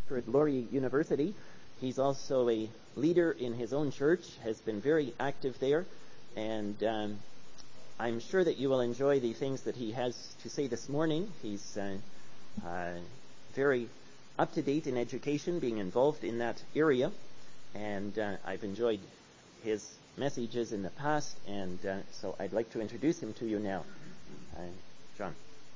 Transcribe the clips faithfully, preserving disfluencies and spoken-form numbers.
for at Laurier University. He's also a leader in his own church, has been very active there, and um, I'm sure that you will enjoy the things that he has to say this morning. He's uh, uh, very up-to-date in education, being involved in that area, and uh, I've enjoyed his messages in the past, and uh, so I'd like to introduce him to you now. Uh, John.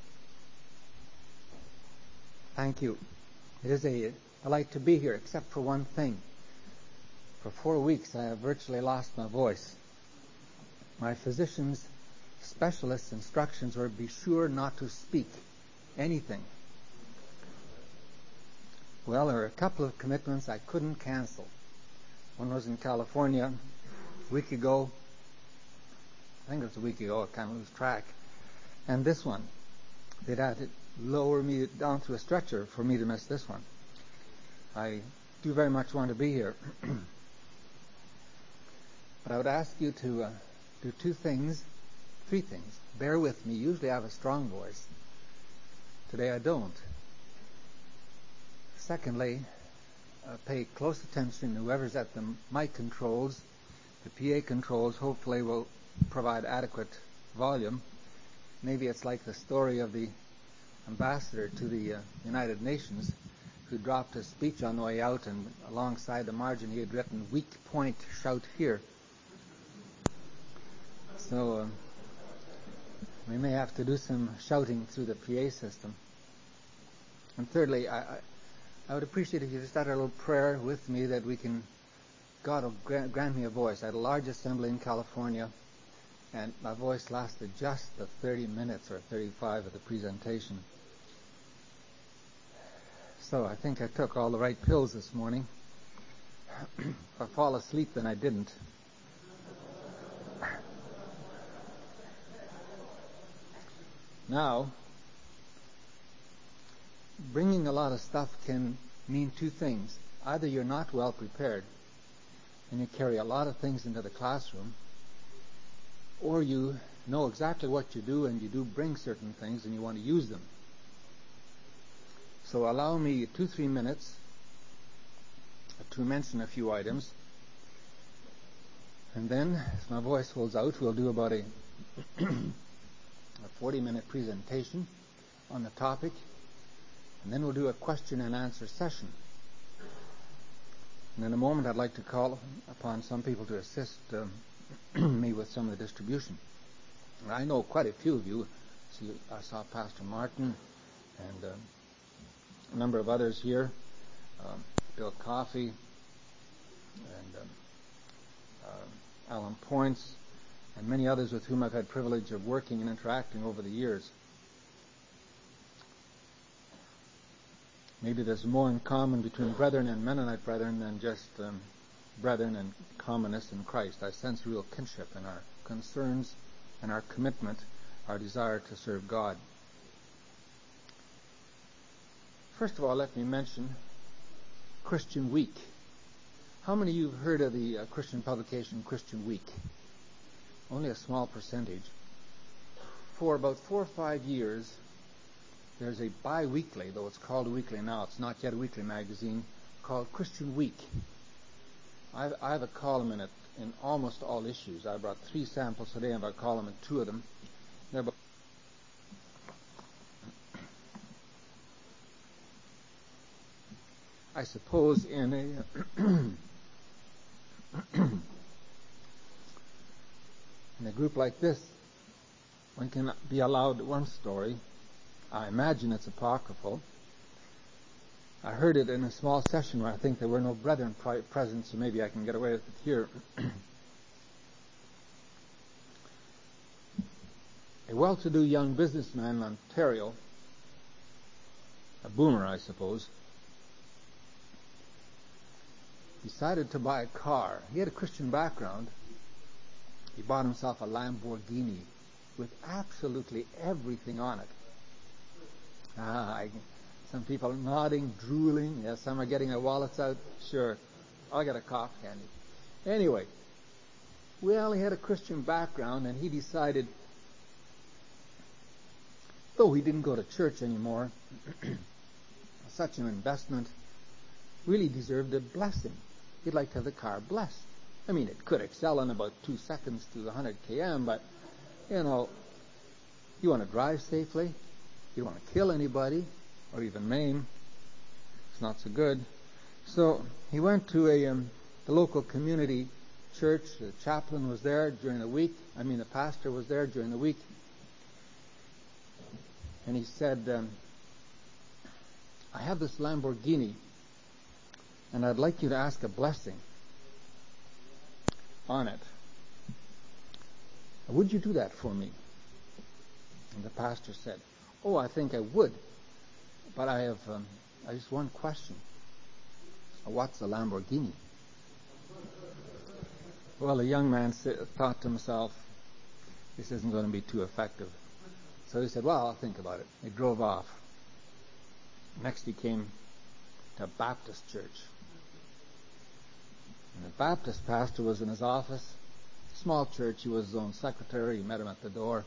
Thank you. It is a delight to be here, except for one thing. For four weeks, I have virtually lost my voice. My physician's specialist instructions were be sure not to speak anything. Well, there are a couple of commitments I couldn't cancel. One was in California a week ago. I think it was a week ago. I kind of lose track. And this one, they'd had to lower me down to a stretcher for me to miss this one. I do very much want to be here. But I would ask you to uh, do two things, three things. Bear with me. Usually I have a strong voice. Today I don't. Secondly, uh, pay close attention. Whoever's at the mic controls, the P A controls, hopefully will provide adequate volume. Maybe it's like the story of the ambassador to the uh, United Nations who dropped his speech on the way out, and alongside the margin he had written, "Weak point, shout here." So uh, we may have to do some shouting through the P A system. And thirdly, I, I, I would appreciate if you just had a little prayer with me that we can, God will grant, grant me a voice. I had a large assembly in California, and my voice lasted just the thirty minutes or thirty-five of the presentation. So I think I took all the right pills this morning. If I fall asleep, then I didn't. Now, bringing a lot of stuff can mean two things. Either you're not well prepared and you carry a lot of things into the classroom, or you know exactly what you do and you do bring certain things and you want to use them. So allow me two, three minutes to mention a few items. And then, as my voice holds out, we'll do about a, a forty-minute presentation on the topic. And then we'll do a question and answer session. And in a moment, I'd like to call upon some people to assist um, me with some of the distribution. And I know quite a few of you. See, I saw Pastor Martin and uh, a number of others here, um, Bill Coffey and um, uh, Alan Points, and many others with whom I've had privilege of working and interacting over the years. Maybe there's more in common between brethren and Mennonite brethren than just um, brethren and commonists in Christ. I sense real kinship in our concerns and our commitment, our desire to serve God. First of all, let me mention Christian Week. How many of you have heard of the uh, Christian publication Christian Week? Only a small percentage. For about four or five years, there's a bi-weekly, though it's called a weekly now, it's not yet a weekly magazine, called Christian Week. I've, I have a column in it in almost all issues. I brought three samples today, and I have a column in two of them. They're about I suppose in a in a group like this, one can be allowed one story. I imagine it's apocryphal. I heard it in a small session where I think there were no brethren present, so maybe I can get away with it here. A well-to-do young businessman in Ontario, a boomer, I suppose, decided to buy a car. He had a Christian background. He bought himself a Lamborghini with absolutely everything on it. Ah, I, some people are nodding, drooling. Yes, some are getting their wallets out. Sure, I'll get a cough candy. Anyway, well, he had a Christian background, and he decided, though he didn't go to church anymore, such an investment really deserved a blessing. He'd like to have the car blessed. I mean, it could excel in about two seconds to one hundred kilometers per hour, but, you know, you want to drive safely. You don't want to kill anybody or even maim. It's not so good. So he went to a um, the local community church. The chaplain was there during the week. I mean, the pastor was there during the week. And he said, um, I have this Lamborghini, and I'd like you to ask a blessing on it. Would you do that for me? And the pastor said, oh, I think I would, but I have um, I just one question. What's a Lamborghini? Well, the young man thought to himself, this isn't going to be too effective. So he said, well, I'll think about it. He drove off. Next he came to a Baptist church. And the Baptist pastor was in his office. Small church. He was his own secretary. He met him at the door.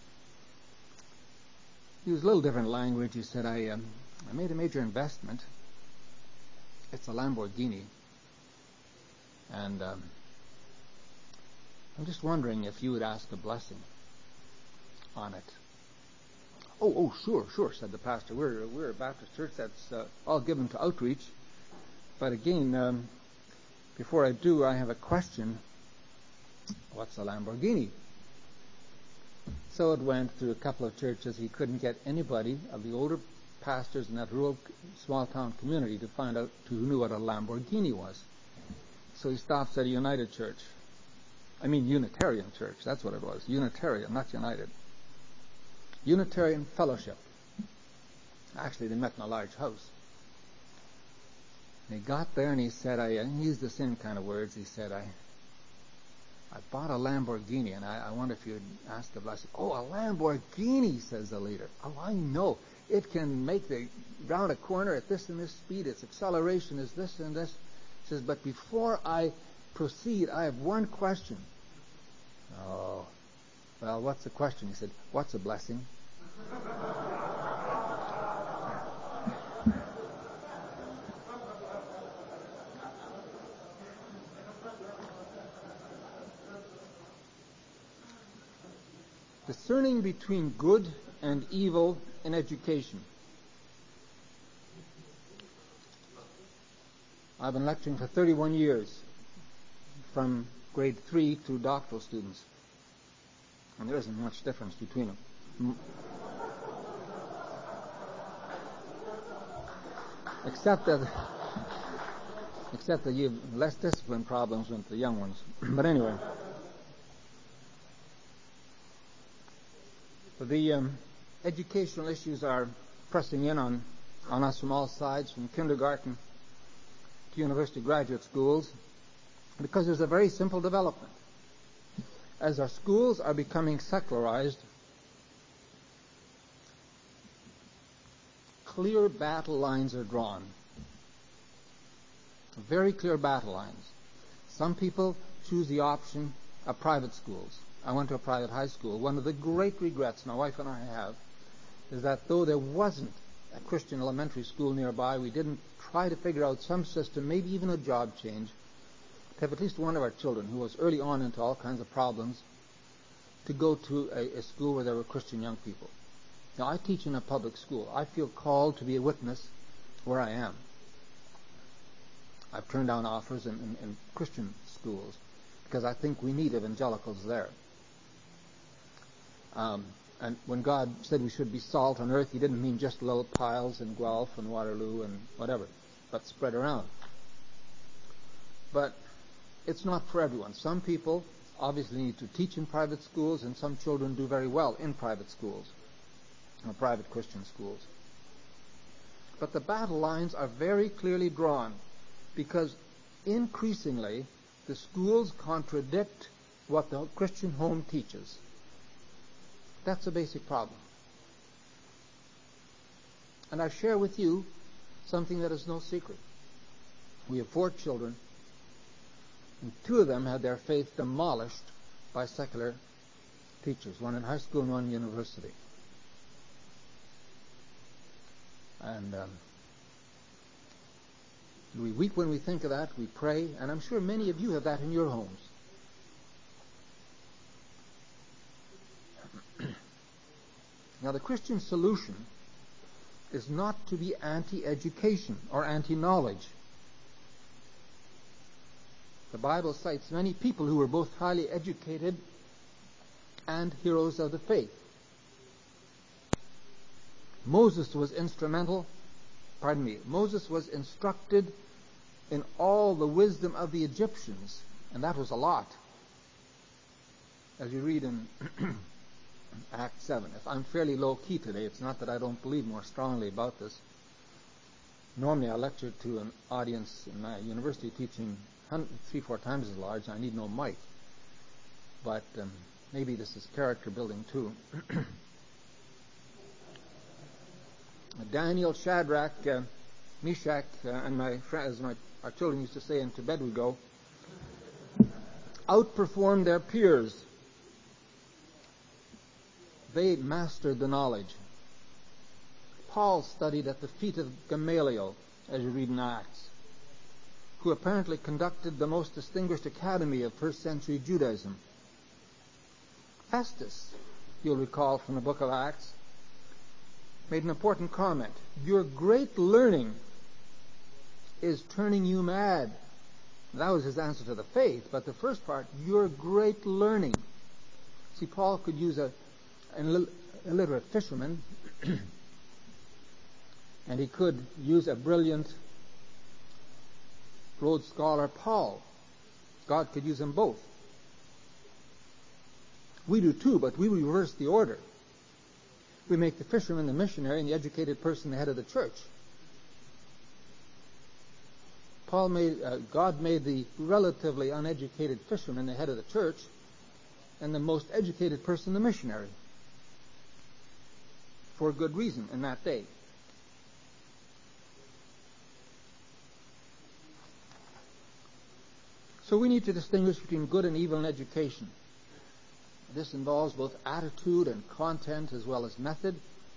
He used a little different language. He said, I, um, I made a major investment. It's a Lamborghini. And um, I'm just wondering if you would ask a blessing on it. Oh, oh, sure, sure, said the pastor. We're, we're a Baptist church that's uh, all given to outreach. But again, um, before I do, I have a question. What's a Lamborghini? So it went through a couple of churches. He couldn't get anybody of the older pastors in that rural small town community to find out who knew what a Lamborghini was. So he stops at a United church. I mean Unitarian church. That's what it was. Unitarian, not United. Unitarian Fellowship. Actually, they met in a large house. And he got there and he said, I, he used the same kind of words. He said, I I bought a Lamborghini and I, I wonder if you'd ask a blessing. Oh, a Lamborghini, says the leader. Oh, I know. It can make the round a corner at this and this speed. Its acceleration is this and this. He says, but before I proceed, I have one question. Oh, well, what's the question? He said, what's a blessing? Discerning between good and evil in education. I've been lecturing for thirty-one years, from grade three to doctoral students. And there isn't much difference between them. Except that, except that you have less discipline problems with the young ones. But anyway. The um, educational issues are pressing in on, on us from all sides, from kindergarten to university graduate schools, because there's a very simple development. As our schools are becoming secularized, clear battle lines are drawn. Very clear battle lines. Some people choose the option of private schools. I went to a private high school. One of the great regrets my wife and I have is that though there wasn't a Christian elementary school nearby, we didn't try to figure out some system, maybe even a job change, to have at least one of our children who was early on into all kinds of problems to go to a, a school where there were Christian young people. Now, I teach in a public school. I feel called to be a witness where I am. I've turned down offers in, in, in Christian schools because I think we need evangelicals there. Um, and when God said we should be salt on earth, he didn't mean just little piles in Guelph and Waterloo and whatever, but spread around. But it's not for everyone. Some people obviously need to teach in private schools, and some children do very well in private schools, or private Christian schools. But the battle lines are very clearly drawn because increasingly the schools contradict what the Christian home teaches. That's a basic problem. And I share with you something that is no secret. We have four children, and two of them had their faith demolished by secular teachers, one in high school and one in university. And um, We weep when we think of that. We pray. And I'm sure many of you have that in your homes. Now, the Christian solution is not to be anti-education or anti-knowledge. The Bible cites many people who were both highly educated and heroes of the faith. Moses was instrumental, pardon me, Moses was instructed in all the wisdom of the Egyptians, and that was a lot. As you read in Act seven. If I'm fairly low-key today, it's not that I don't believe more strongly about this. Normally I lecture to an audience in my university teaching three, four times as large. I need no mic. But um, maybe this is character building too. Daniel, Shadrach, uh, Meshach, uh, and my friends, as my our children used to say, and to bed we go, outperformed their peers. They mastered the knowledge. Paul studied at the feet of Gamaliel, as you read in Acts, who apparently conducted the most distinguished academy of first century Judaism. Festus, you'll recall from the book of Acts, made an important comment. Your great learning is turning you mad. That was his answer to the faith, but the first part, your great learning. See, Paul could use a an illiterate fisherman, and he could use a brilliant Rhodes Scholar, Paul. God could use them both. We do too, but we reverse the order. We make the fisherman the missionary and the educated person the head of the church. Paul made, uh, God made the relatively uneducated fisherman the head of the church, and the most educated person the missionary. For good reason in that day. So we need to distinguish between good and evil in education. This involves both attitude and content as well as method.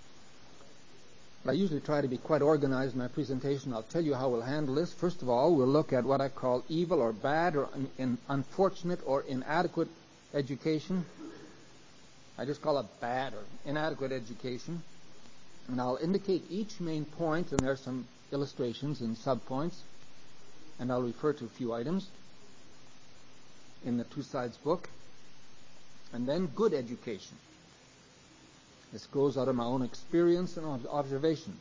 I usually try to be quite organized in my presentation. I'll tell you how we'll handle this. First of all, we'll look at what I call evil or bad or in, in unfortunate or inadequate education. I just call it bad or inadequate education. And I'll indicate each main point, and there are some illustrations and subpoints, and I'll refer to a few items in the Two Sides book. And then good education. This grows out of my own experience and observation.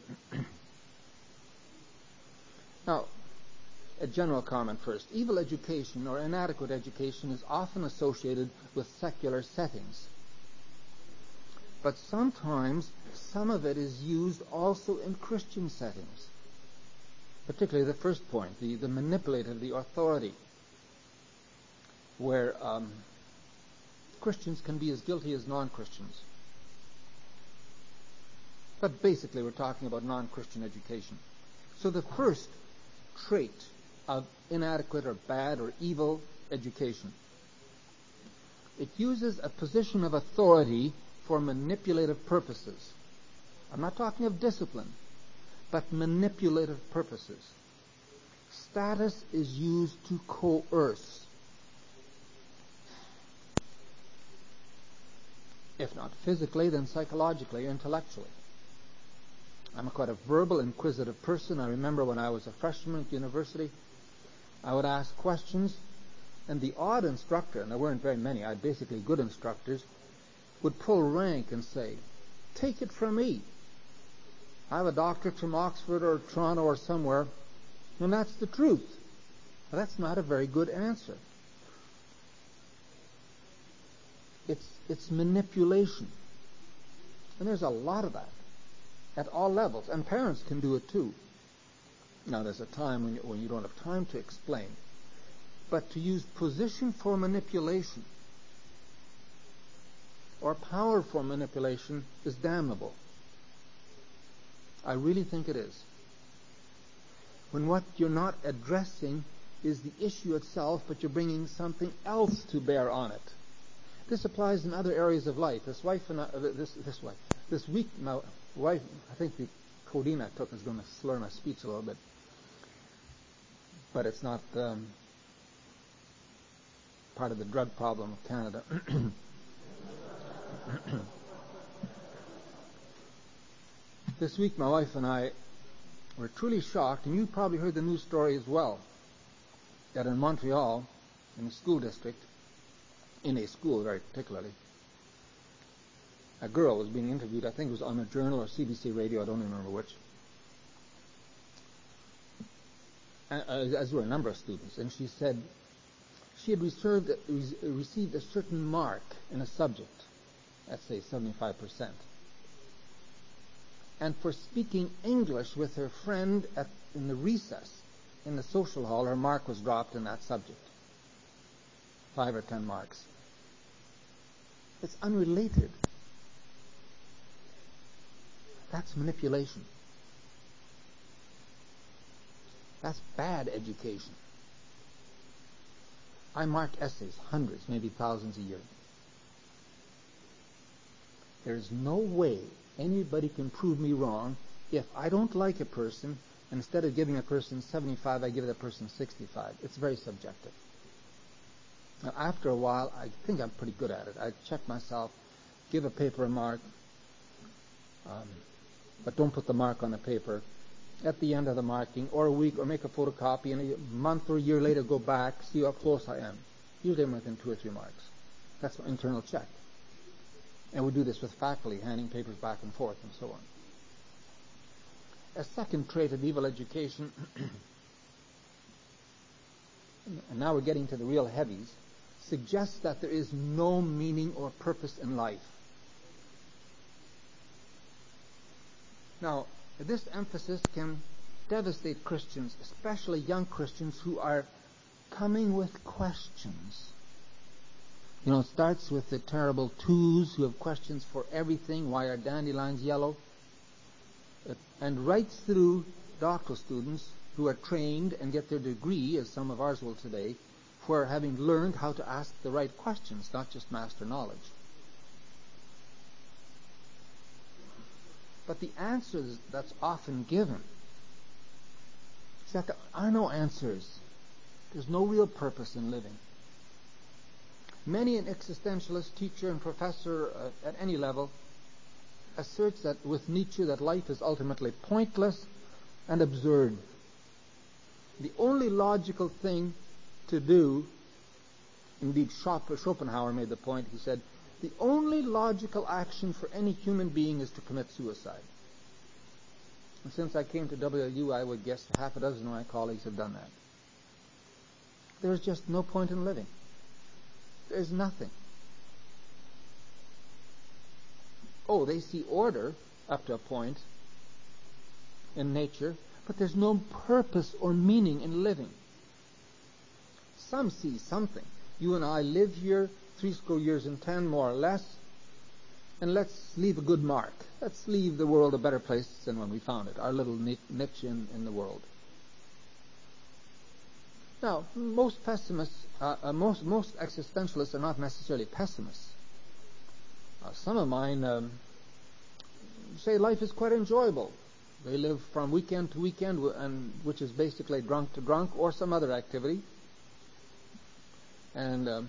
Now, a general comment first. Evil education or inadequate education is often associated with secular settings. But sometimes some of it is used also in Christian settings. Particularly the first point, the, the manipulative, the authority, where um, Christians can be as guilty as non-Christians. But basically we're talking about non-Christian education. So the first trait of inadequate or bad or evil education, it uses a position of authority for manipulative purposes. I'm not talking of discipline, but manipulative purposes. Status is used to coerce. If not physically, then psychologically or intellectually. I'm quite a verbal, inquisitive person. I remember when I was a freshman at university, I would ask questions, and the odd instructor, and there weren't very many, I had basically good instructors, would pull rank and say, take it from me. I have a doctorate from Oxford or Toronto or somewhere, and that's the truth. Well, that's not a very good answer. It's, it's manipulation. And there's a lot of that at all levels. And parents can do it too. Now, there's a time when you, when you don't have time to explain. But to use position for manipulation or power for manipulation is damnable. I really think it is. When what you're not addressing is the issue itself, but you're bringing something else to bear on it. This applies in other areas of life. This wife and I, uh, this this wife, this week, my wife, I think the codeine I took is going to slur my speech a little bit. but it's not um, part of the drug problem of Canada. This week, my wife and I were truly shocked, and you probably heard the news story as well, that in Montreal, in a school district, in a school very particularly, a girl was being interviewed. I think it was on a journal or C B C radio, I don't remember which, as were a number of students, and she said she had reserved, received a certain mark in a subject, let's say seventy-five percent. And for speaking English with her friend at, in the recess, in the social hall, her mark was dropped in that subject. Five or ten marks. It's unrelated. That's manipulation. That's bad education. I mark essays, hundreds, maybe thousands a year. There's no way anybody can prove me wrong if I don't like a person, and instead of giving a person seventy-five, I give that person sixty-five. It's very subjective. Now, after a while, I think I'm pretty good at it. I check myself, give a paper a mark, um, but don't put the mark on the paper at the end of the marking, or a week, or make a photocopy, and a month or a year later go back, see how close I am. Usually I'm within two or three marks. That's my internal check. And we do this with faculty, handing papers back and forth, and so on. A second trait of evil education, and now we're getting to the real heavies, suggests that there is no meaning or purpose in life. Now, this emphasis can devastate Christians, especially young Christians who are coming with questions. You know, it starts with the terrible twos who have questions for everything. Why are dandelions yellow? And right through doctoral students who are trained and get their degree, as some of ours will today, for having learned how to ask the right questions, not just master knowledge. But the answers that's often given is that there are no answers. There's no real purpose in living. Many an existentialist, teacher, and professor uh, at any level asserts that with Nietzsche that life is ultimately pointless and absurd. The only logical thing to do, indeed Schopenhauer made the point, he said, the only logical action for any human being is to commit suicide. And since I came to W L U, I would guess half a dozen of my colleagues have done that. There's just no point in living. There's nothing. Oh, they see order up to a point in nature, but there's no purpose or meaning in living. Some see something. You and I live here three score years and ten, more or less, and let's leave a good mark. Let's leave the world a better place than when we found it, our little niche in, in the world. Now, most pessimists, uh, uh, most most existentialists are not necessarily pessimists. Uh, some of mine um, say life is quite enjoyable. They live from weekend to weekend, and which is basically drunk to drunk or some other activity. And um,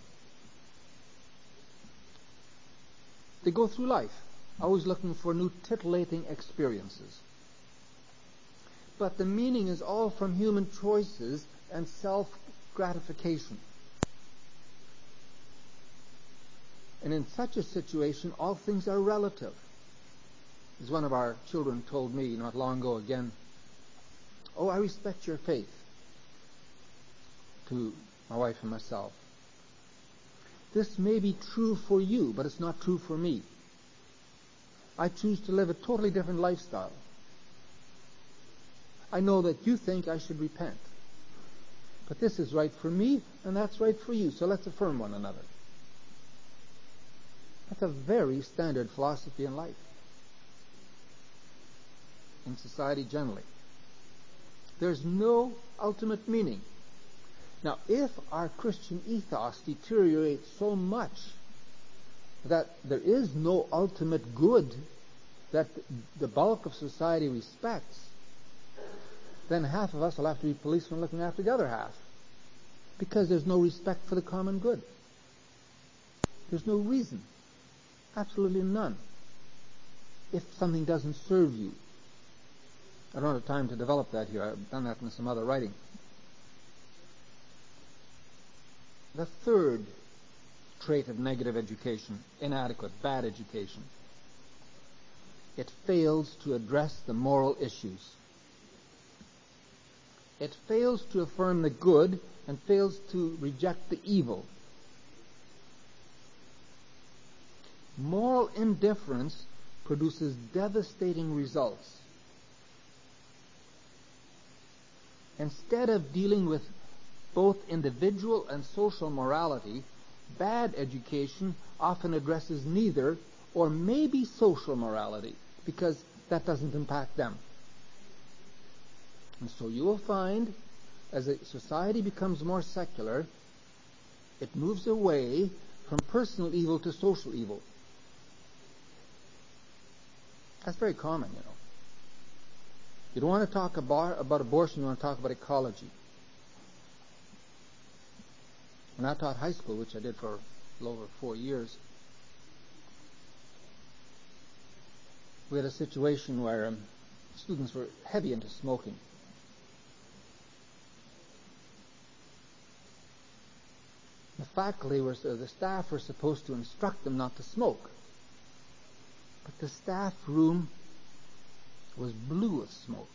they go through life, always looking for new titillating experiences. But the meaning is all from human choices and self-gratification. And in such a situation, all things are relative. As one of our children told me not long ago again, "Oh, I respect your faith," to my wife and myself. "This may be true for you, but it's not true for me. I choose to live a totally different lifestyle. I know that you think I should repent. But this is right for me, and that's right for you, so let's affirm one another." That's a very standard philosophy in life, in society generally. There's no ultimate meaning. Now, if our Christian ethos deteriorates so much that there is no ultimate good that the bulk of society respects, then half of us will have to be policemen looking after the other half. Because there's no respect for the common good. There's no reason. Absolutely none. If something doesn't serve you. I don't have time to develop that here. I've done that in some other writing. The third trait of negative education, inadequate, bad education. It fails to address the moral issues. It fails to affirm the good and fails to reject the evil. Moral indifference produces devastating results. Instead of dealing with both individual and social morality, bad education often addresses neither, or maybe social morality, because that doesn't impact them. And so you will find, as a society becomes more secular, it moves away from personal evil to social evil. That's very common, you know. You don't want to talk about, about abortion, you want to talk about ecology. When I taught high school, which I did for a little over four years, we had a situation where um, students were heavy into smoking. The faculty were, uh, the staff were supposed to instruct them not to smoke. But the staff room was blue with smoke.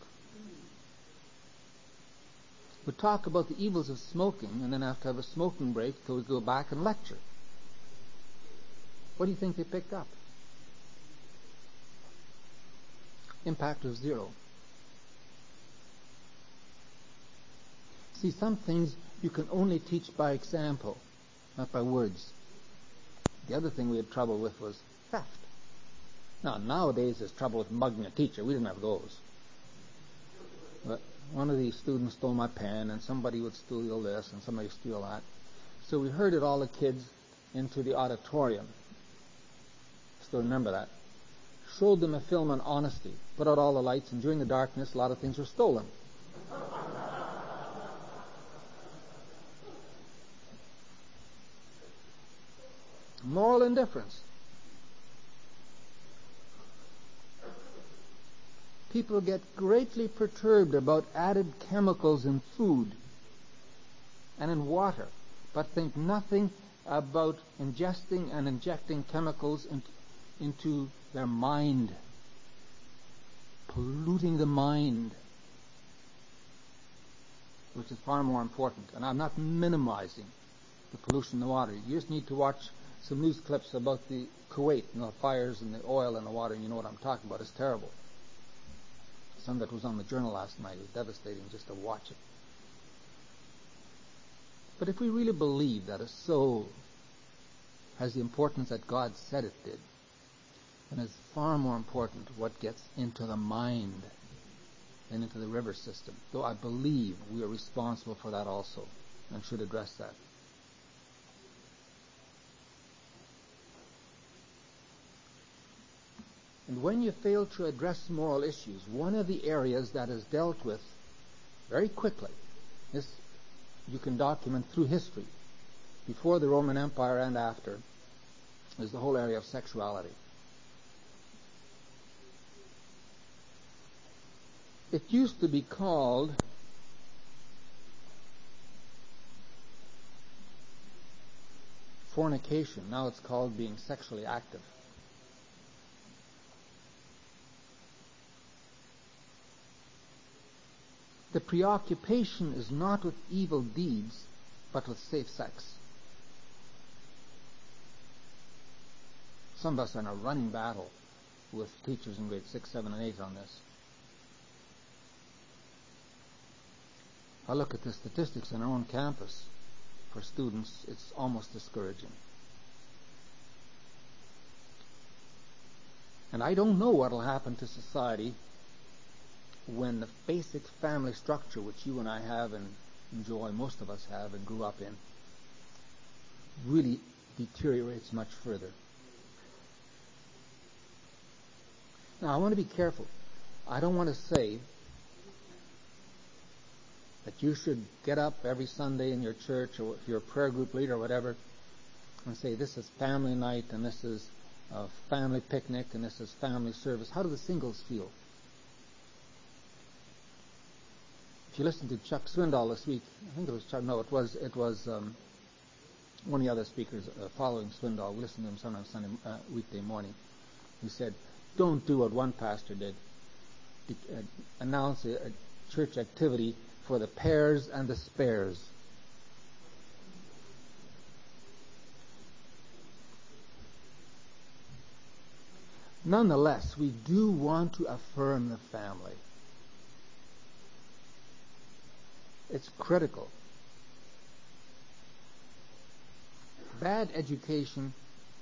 We'd talk about the evils of smoking and then have to have a smoking break till we go back and lecture. What do you think they picked up? Impact was zero. See, some things you can only teach by example, not by words. The other thing we had trouble with was theft. Now, nowadays there's trouble with mugging a teacher. We didn't have those. But one of these students stole my pen, and somebody would steal this, and somebody would steal that. So we herded all the kids into the auditorium. Still remember that. Showed them a film on honesty. Put out all the lights, and during the darkness, a lot of things were stolen. Moral indifference. People get greatly perturbed about added chemicals in food and in water, but think nothing about ingesting and injecting chemicals in, into their mind, polluting the mind, which is far more important. And I'm not minimizing the pollution in the water. You just need to watch some news clips about the Kuwait and the fires and the oil in the water, and you know what I'm talking about. It's terrible. Some of it was on the Journal last night. It was devastating just to watch it. But if we really believe that a soul has the importance that God said it did, then it's far more important what gets into the mind than into the river system. Though I believe we are responsible for that also and should address that. And when you fail to address moral issues, one of the areas that is dealt with very quickly, this you can document through history, before the Roman Empire and after, is the whole area of sexuality. It used to be called fornication. Now it's called being sexually active. The preoccupation is not with evil deeds, but with safe sex. Some of us are in a running battle with teachers in grade six, seven, and eight on this. I look at the statistics on our own campus for students, it's almost discouraging. And I don't know what will happen to society when the basic family structure, which you and I have and enjoy, most of us have and grew up in, really deteriorates much further. Now, I want to be careful. I don't want to say that you should get up every Sunday in your church, or if you're a prayer group leader or whatever, and say, this is family night, and this is a family picnic, and this is family service. How do the singles feel? If you listen to Chuck Swindoll this week, I think it was Chuck, no, it was, it was um, one of the other speakers uh, following Swindoll. We listened to him sometimes Sunday, uh, weekday morning. He said, don't do what one pastor did. De- uh, announce a, a church activity for the pairs and the spares. Nonetheless, we do want to affirm the family. It's critical. Bad education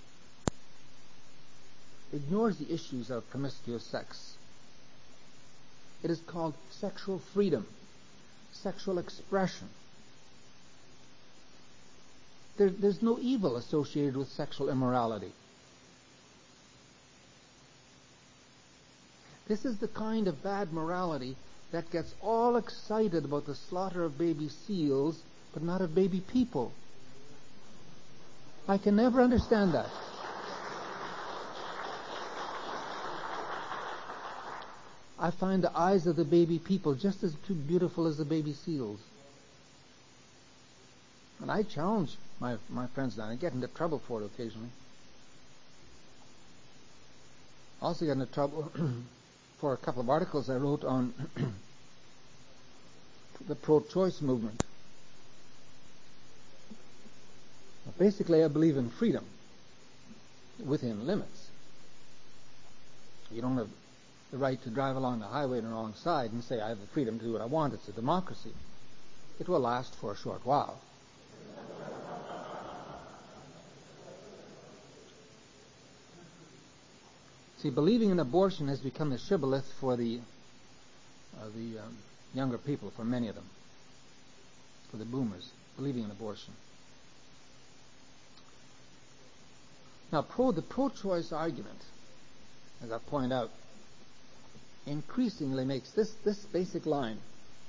ignores the issues of promiscuous sex. It is called sexual freedom, sexual expression. There, there's no evil associated with sexual immorality. This is the kind of bad morality that gets all excited about the slaughter of baby seals, but not of baby people. I can never understand that. I find the eyes of the baby people just as beautiful as the baby seals. And I challenge my, my friends now. I get into trouble for it occasionally. I also get into trouble for a couple of articles I wrote on the pro-choice movement. Basically, I believe in freedom within limits. You don't have the right to drive along the highway on the wrong side and say, I have the freedom to do what I want. It's a democracy. It will last for a short while. See, believing in abortion has become the shibboleth for the uh, the um, younger people, for many of them, for the boomers, believing in abortion. Now, pro the pro-choice argument, as I point out, increasingly makes this, this basic line.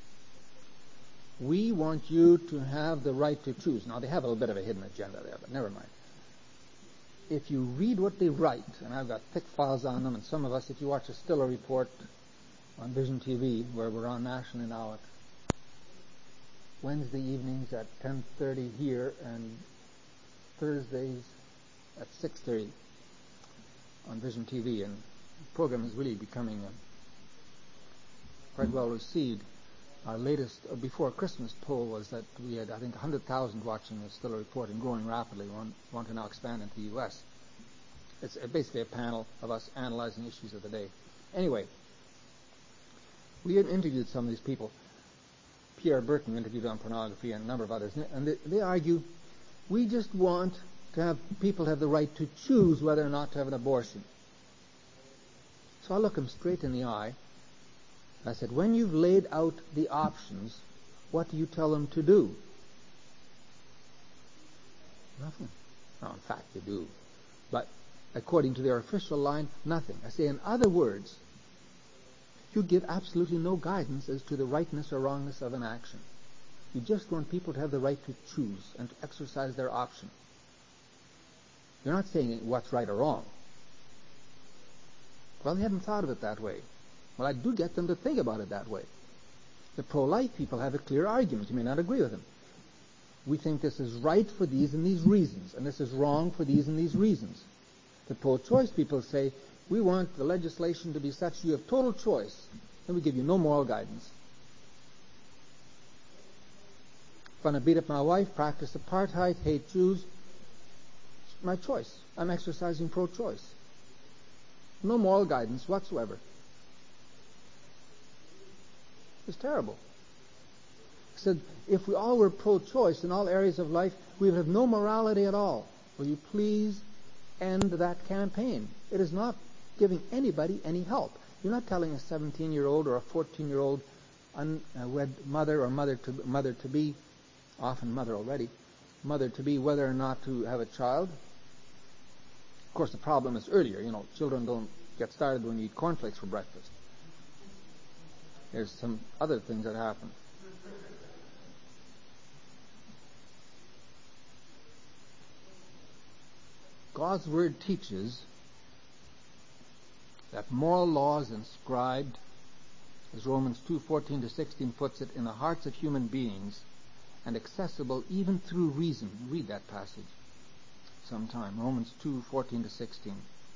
We want you to have the right to choose. Now, they have a little bit of a hidden agenda there, but never mind. If you read what they write, and I've got thick files on them, and some of us, if you watch a Stiller report on Vision T V, where we're on nationally now at Wednesday evenings at ten thirty here, and Thursdays at six thirty on Vision T V, and the program is really becoming uh, quite well received. Our latest uh, before Christmas poll was that we had, I think, one hundred thousand watching the Stiller report and growing rapidly. We want, want to now expand into the U S. It's uh, basically a panel of us analyzing issues of the day. Anyway, we had interviewed some of these people. Pierre Burton interviewed on pornography and a number of others, and they, they argue we just want to have people have the right to choose whether or not to have an abortion. So I look them straight in the eye. I said, when you've laid out the options, what do you tell them to do? Nothing. No, in fact, you do. But according to their official line, nothing. I say, in other words, you give absolutely no guidance as to the rightness or wrongness of an action. You just want people to have the right to choose and to exercise their option. You're not saying what's right or wrong. Well, they hadn't thought of it that way. Well, I do get them to think about it that way. The pro-life people have a clear argument. You may not agree with them. We think this is right for these and these reasons, and this is wrong for these and these reasons. The pro-choice people say, we want the legislation to be such you have total choice, and we give you no moral guidance. If I want to beat up my wife, practice apartheid, hate Jews, it's my choice. I'm exercising pro-choice. No moral guidance whatsoever. It's terrible. He said, if we all were pro-choice in all areas of life, we would have no morality at all. Will you please end that campaign? It is not giving anybody any help. You're not telling a seventeen-year-old or a fourteen-year-old unwed mother or mother to mother to be, often mother already, mother to be whether or not to have a child. Of course, the problem is earlier. You know, children don't get started when you eat cornflakes for breakfast. There's some other things that happen. God's Word teaches that moral laws inscribed, as Romans two fourteen to sixteen puts it, in the hearts of human beings and accessible even through reason. Read that passage sometime, Romans two fourteen to sixteen.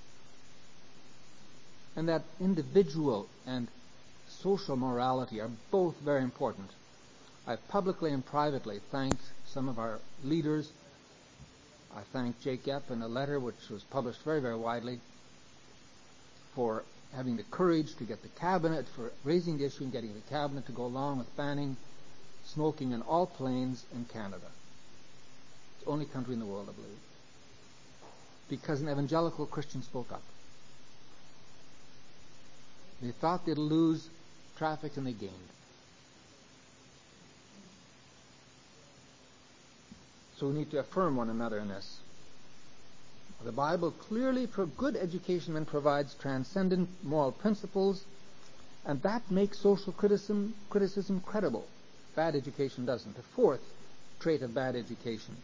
And that individual and social morality are both very important. I've publicly and privately thanked some of our leaders. I thank Jake Epp in a letter which was published very, very widely for having the courage to get the cabinet, for raising the issue and getting the cabinet to go along with banning smoking in all planes in Canada. It's the only country in the world, I believe. Because an evangelical Christian spoke up. They thought they'd lose traffic and they gained. So we need to affirm one another in this. The Bible clearly, for good education, provides transcendent moral principles, and that makes social criticism, criticism credible. Bad education doesn't. The fourth trait of bad education.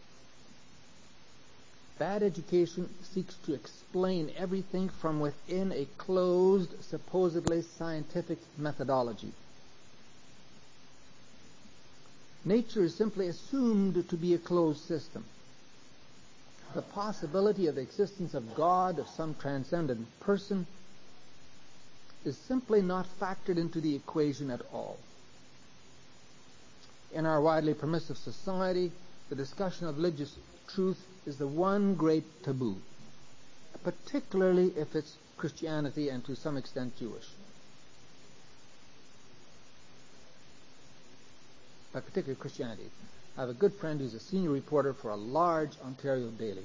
Bad education seeks to explain everything from within a closed, supposedly scientific methodology. Nature is simply assumed to be a closed system. The possibility of the existence of God, of some transcendent person, is simply not factored into the equation at all. In our widely permissive society, the discussion of religious truth is the one great taboo, particularly if it's Christianity and to some extent Jewish. But particularly Christianity. I have a good friend who's a senior reporter for a large Ontario daily,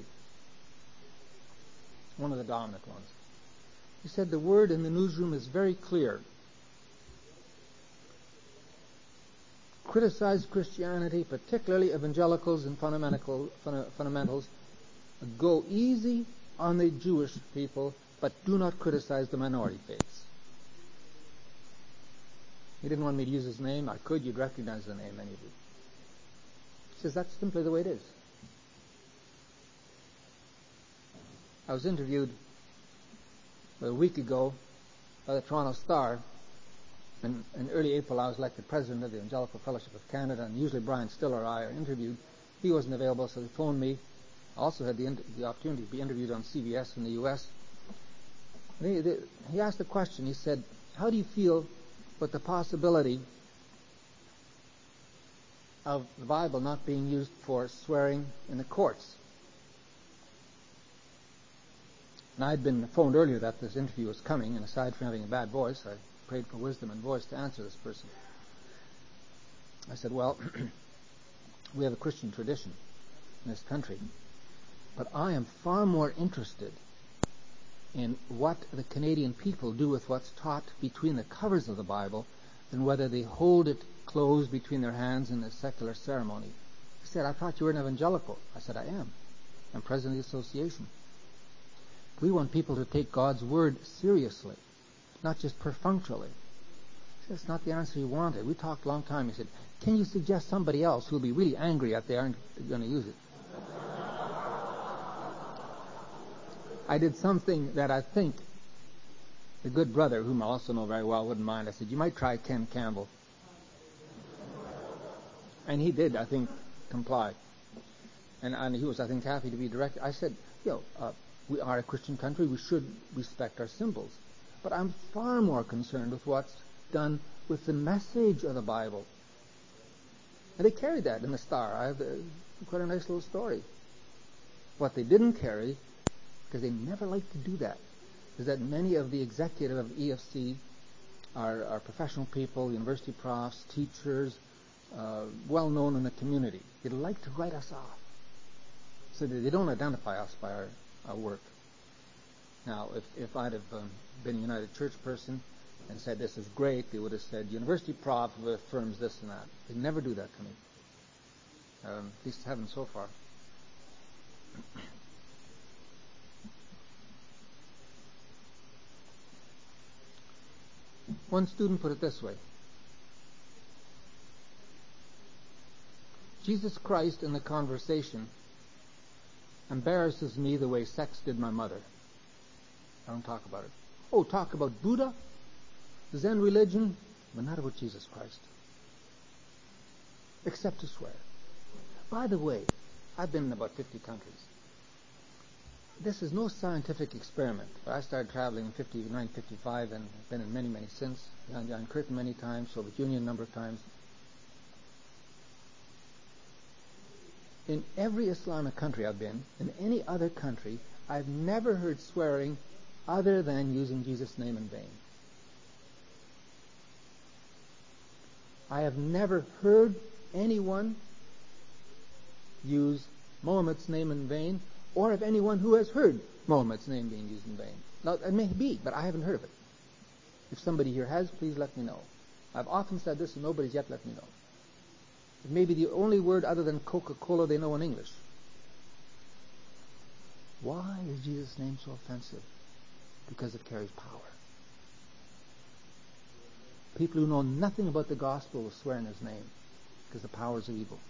one of the dominant ones. He said the word in the newsroom is very clear. Criticize Christianity, particularly evangelicals and fundamental, funda- fundamentals. Go easy on the Jewish people, but do not criticize the minority faiths. He didn't want me to use his name. I could. You'd recognize the name, many of you. He says that's simply the way it is. I was interviewed a week ago by the Toronto Star. In, in early April, I was elected president of the Evangelical Fellowship of Canada, and usually Brian Still or I are interviewed. He wasn't available, so they phoned me. I also had the, the opportunity to be interviewed on C B S in the U S He, they, he asked a question. He said, how do you feel about the possibility of the Bible not being used for swearing in the courts? And I'd been phoned earlier that this interview was coming, and aside from having a bad voice, I prayed for wisdom and voice to answer this person. I said, well, we have a Christian tradition in this country, but I am far more interested in what the Canadian people do with what's taught between the covers of the Bible than whether they hold it closed between their hands in a secular ceremony. He said, I thought you were an evangelical. I said, I am. I'm president of the association. We want people to take God's word seriously, not just perfunctorily. That's not the answer he wanted. We talked a long time. He said, can you suggest somebody else who will be really angry that they aren't going to use it? I did something that I think a good brother, whom I also know very well, wouldn't mind. I said, you might try Ken Campbell. And he did, I think, comply. And, and he was, I think, happy to be directed. I said, you know, uh, we are a Christian country. We should respect our symbols. But I'm far more concerned with what's done with the message of the Bible. And they carried that in the Star. I have a, quite a nice little story. What they didn't carry, because they never like to do that, is that many of the executive of E F C are, are professional people, university profs, teachers, uh, well known in the community. They'd like to write us off, so that they don't identify us by our, our work. Now, if, if I'd have um, been a United Church person and said this is great, they would have said university prof affirms this and that. They never do that to me. Um, at least haven't so far. One student put it this way. Jesus Christ in the conversation embarrasses me the way sex did my mother. I don't talk about it. Oh, talk about Buddha, Zen religion, but not about Jesus Christ. Except to swear. By the way, I've been in about fifty countries. This is no scientific experiment. I started traveling in fifty-nine, fifty-five, and been in many, many since. John John Curtin many times, Soviet Union a number of times. In every Islamic country I've been, in any other country, I've never heard swearing other than using Jesus' name in vain. I have never heard anyone use Muhammad's name in vain, or of anyone who has heard Muhammad's name being used in vain. Now, it may be, but I haven't heard of it. If somebody here has, please let me know. I've often said this, and nobody's yet let me know. It may be the only word other than Coca-Cola they know in English. Why is Jesus' name so offensive? Because it carries power. People who know nothing about the gospel will swear in his name, because the powers of evil.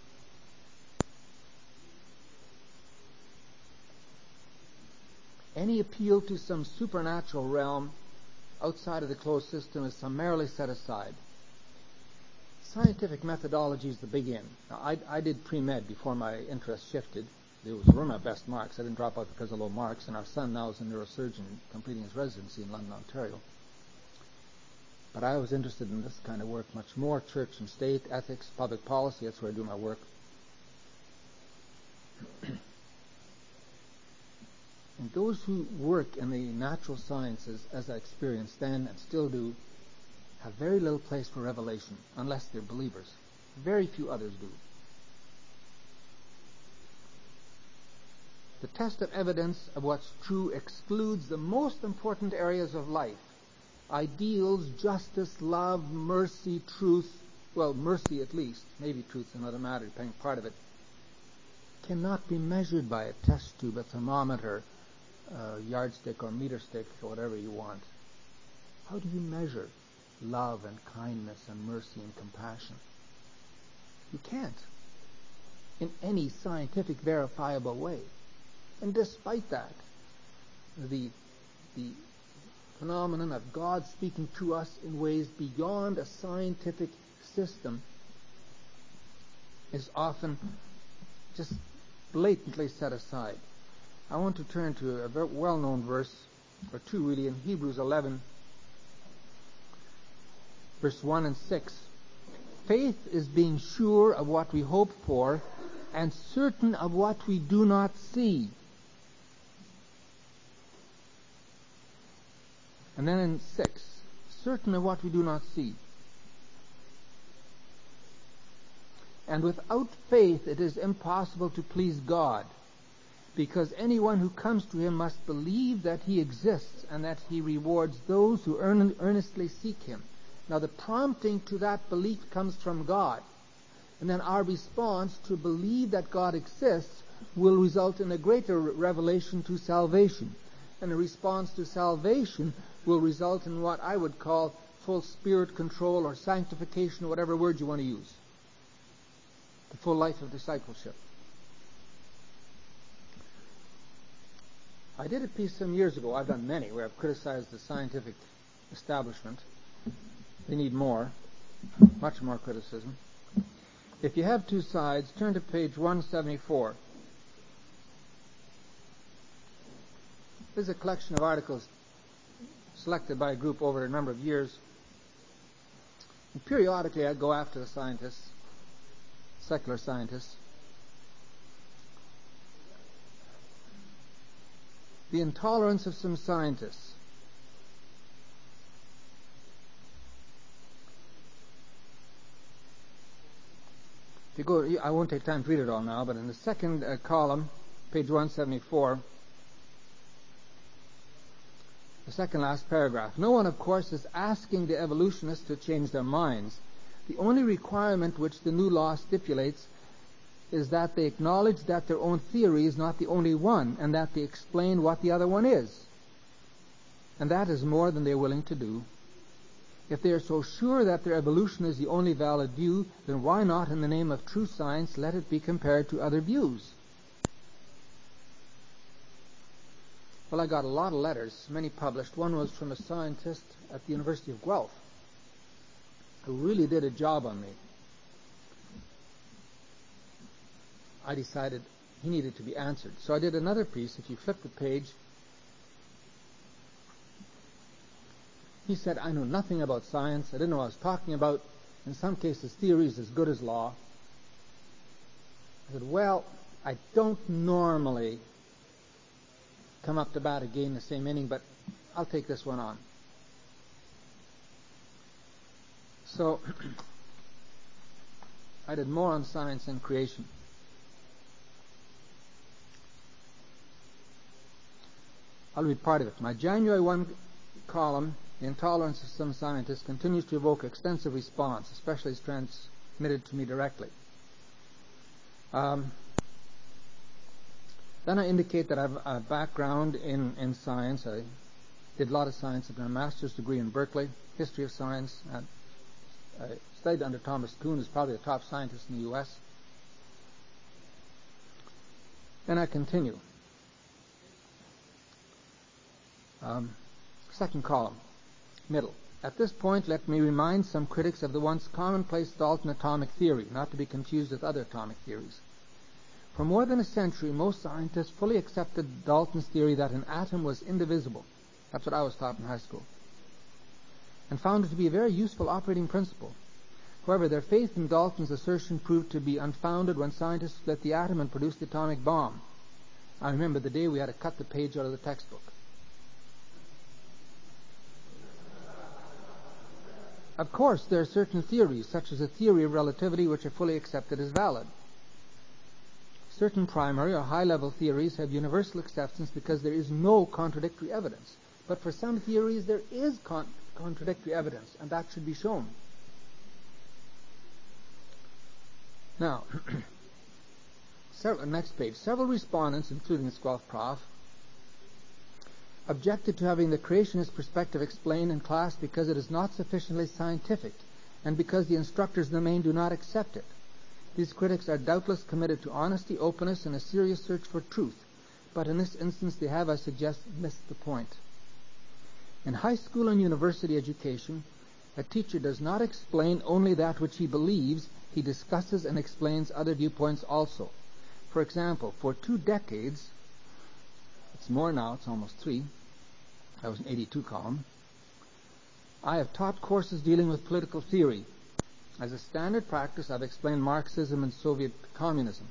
Any appeal to some supernatural realm outside of the closed system is summarily set aside. Scientific methodology is the big in. Now, I, I did pre-med before my interest shifted. Those were my best marks. I didn't drop out because of low marks, and our son now is a neurosurgeon completing his residency in London, Ontario. But I was interested in this kind of work much more, church and state, ethics, public policy. That's where I do my work. And those who work in the natural sciences, as I experienced then and still do, have very little place for revelation, unless they're believers. Very few others do. The test of evidence of what's true excludes the most important areas of life. Ideals, justice, love, mercy, truth, well, mercy at least, maybe truth's another matter, depending part of it, cannot be measured by a test tube, a thermometer, a yardstick or meter stick, or whatever you want. How do you measure love and kindness and mercy and compassion? You can't in any scientific verifiable way. And despite that, the the phenomenon of God speaking to us in ways beyond a scientific system is often just blatantly set aside. I want to turn to a very well-known verse, or two really, in Hebrews eleven, verse one and six. Faith is being sure of what we hope for and certain of what we do not see. And then in six, certain of what we do not see. And without faith it is impossible to please God, because anyone who comes to him must believe that he exists and that he rewards those who earn, earnestly seek him. Now the prompting to that belief comes from God. And then our response to believe that God exists will result in a greater revelation to salvation. And a response to salvation will result in what I would call full spirit control or sanctification, or whatever word you want to use. The full life of discipleship. I did a piece some years ago, I've done many, where I've criticized the scientific establishment. They need more, much more criticism. If you have two sides, turn to page one seventy-four. This is a collection of articles selected by a group over a number of years. And periodically I'd go after the scientists, secular scientists. The intolerance of some scientists. If you go, I won't take time to read it all now, but in the second uh, column, page one seventy-four, the second last paragraph. No one, of course, is asking the evolutionists to change their minds. The only requirement which the new law stipulates is that they acknowledge that their own theory is not the only one, and that they explain what the other one is. And that is more than they are willing to do. If they are so sure that their evolution is the only valid view, then why not, in the name of true science, let it be compared to other views? Well, I got a lot of letters, many published. One was from a scientist at the University of Guelph who really did a job on me. I decided he needed to be answered. So I did another piece. If you flip the page, he said, I know nothing about science. I didn't know what I was talking about. In some cases, theory is as good as law. I said, well, I don't normally come up to bat again the same inning, but I'll take this one on. So I did more on science and creation. I'll read part of it. My January first column, The Intolerance of Some Scientists, continues to evoke extensive response, especially as transmitted to me directly. Um, then I indicate that I have a background in, in science. I did a lot of science. I got a master's degree in Berkeley, history of science. I, I studied under Thomas Kuhn, who's probably the top scientist in the U S Then I continue. Um, second column, middle. At this point, let me remind some critics of the once commonplace Dalton atomic theory, not to be confused with other atomic theories. For more than a century, most scientists fully accepted Dalton's theory that an atom was indivisible. That's what I was taught in high school. And found it to be a very useful operating principle. However, their faith in Dalton's assertion proved to be unfounded when scientists split the atom and produced the atomic bomb. I remember the day we had to cut the page out of the textbook. Of course, there are certain theories, such as the theory of relativity, which are fully accepted as valid. Certain primary or high-level theories have universal acceptance because there is no contradictory evidence. But for some theories, there is con contradictory evidence, and that should be shown. Now, several, next page. Several respondents, including the Guelph prof, objected to having the creationist perspective explained in class because it is not sufficiently scientific and because the instructors in the main do not accept it. These critics are doubtless committed to honesty, openness, and a serious search for truth, but in this instance they have, I suggest, missed the point. In high school and university education, a teacher does not explain only that which he believes, he discusses and explains other viewpoints also. For example, for two decades, it's more now, it's almost three, that was an eighty-two column, I have taught courses dealing with political theory. As a standard practice, I've explained Marxism and Soviet communism.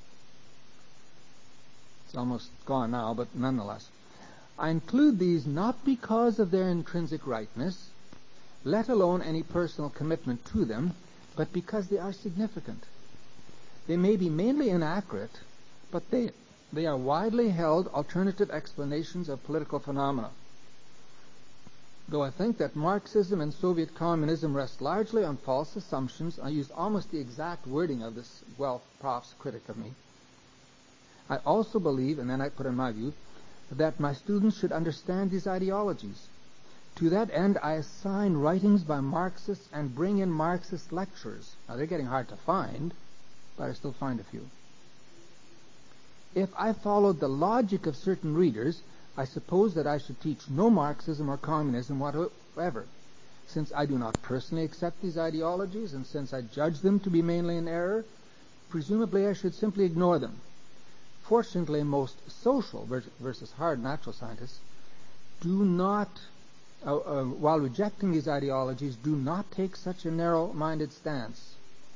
It's almost gone now, but nonetheless. I include these not because of their intrinsic rightness, let alone any personal commitment to them, but because they are significant. They may be mainly inaccurate, but they, they are widely held alternative explanations of political phenomena. Though I think that Marxism and Soviet communism rest largely on false assumptions, I used almost the exact wording of this Guelph prof's critic of me. I also believe, and then I put in my view, that my students should understand these ideologies. To that end, I assign writings by Marxists and bring in Marxist lectures. Now, they're getting hard to find, but I still find a few. If I followed the logic of certain readers, I suppose that I should teach no Marxism or communism whatsoever. Since I do not personally accept these ideologies, and since I judge them to be mainly in error, presumably I should simply ignore them. Fortunately, most social versus hard natural scientists do not, uh, uh, while rejecting these ideologies, do not take such a narrow-minded stance.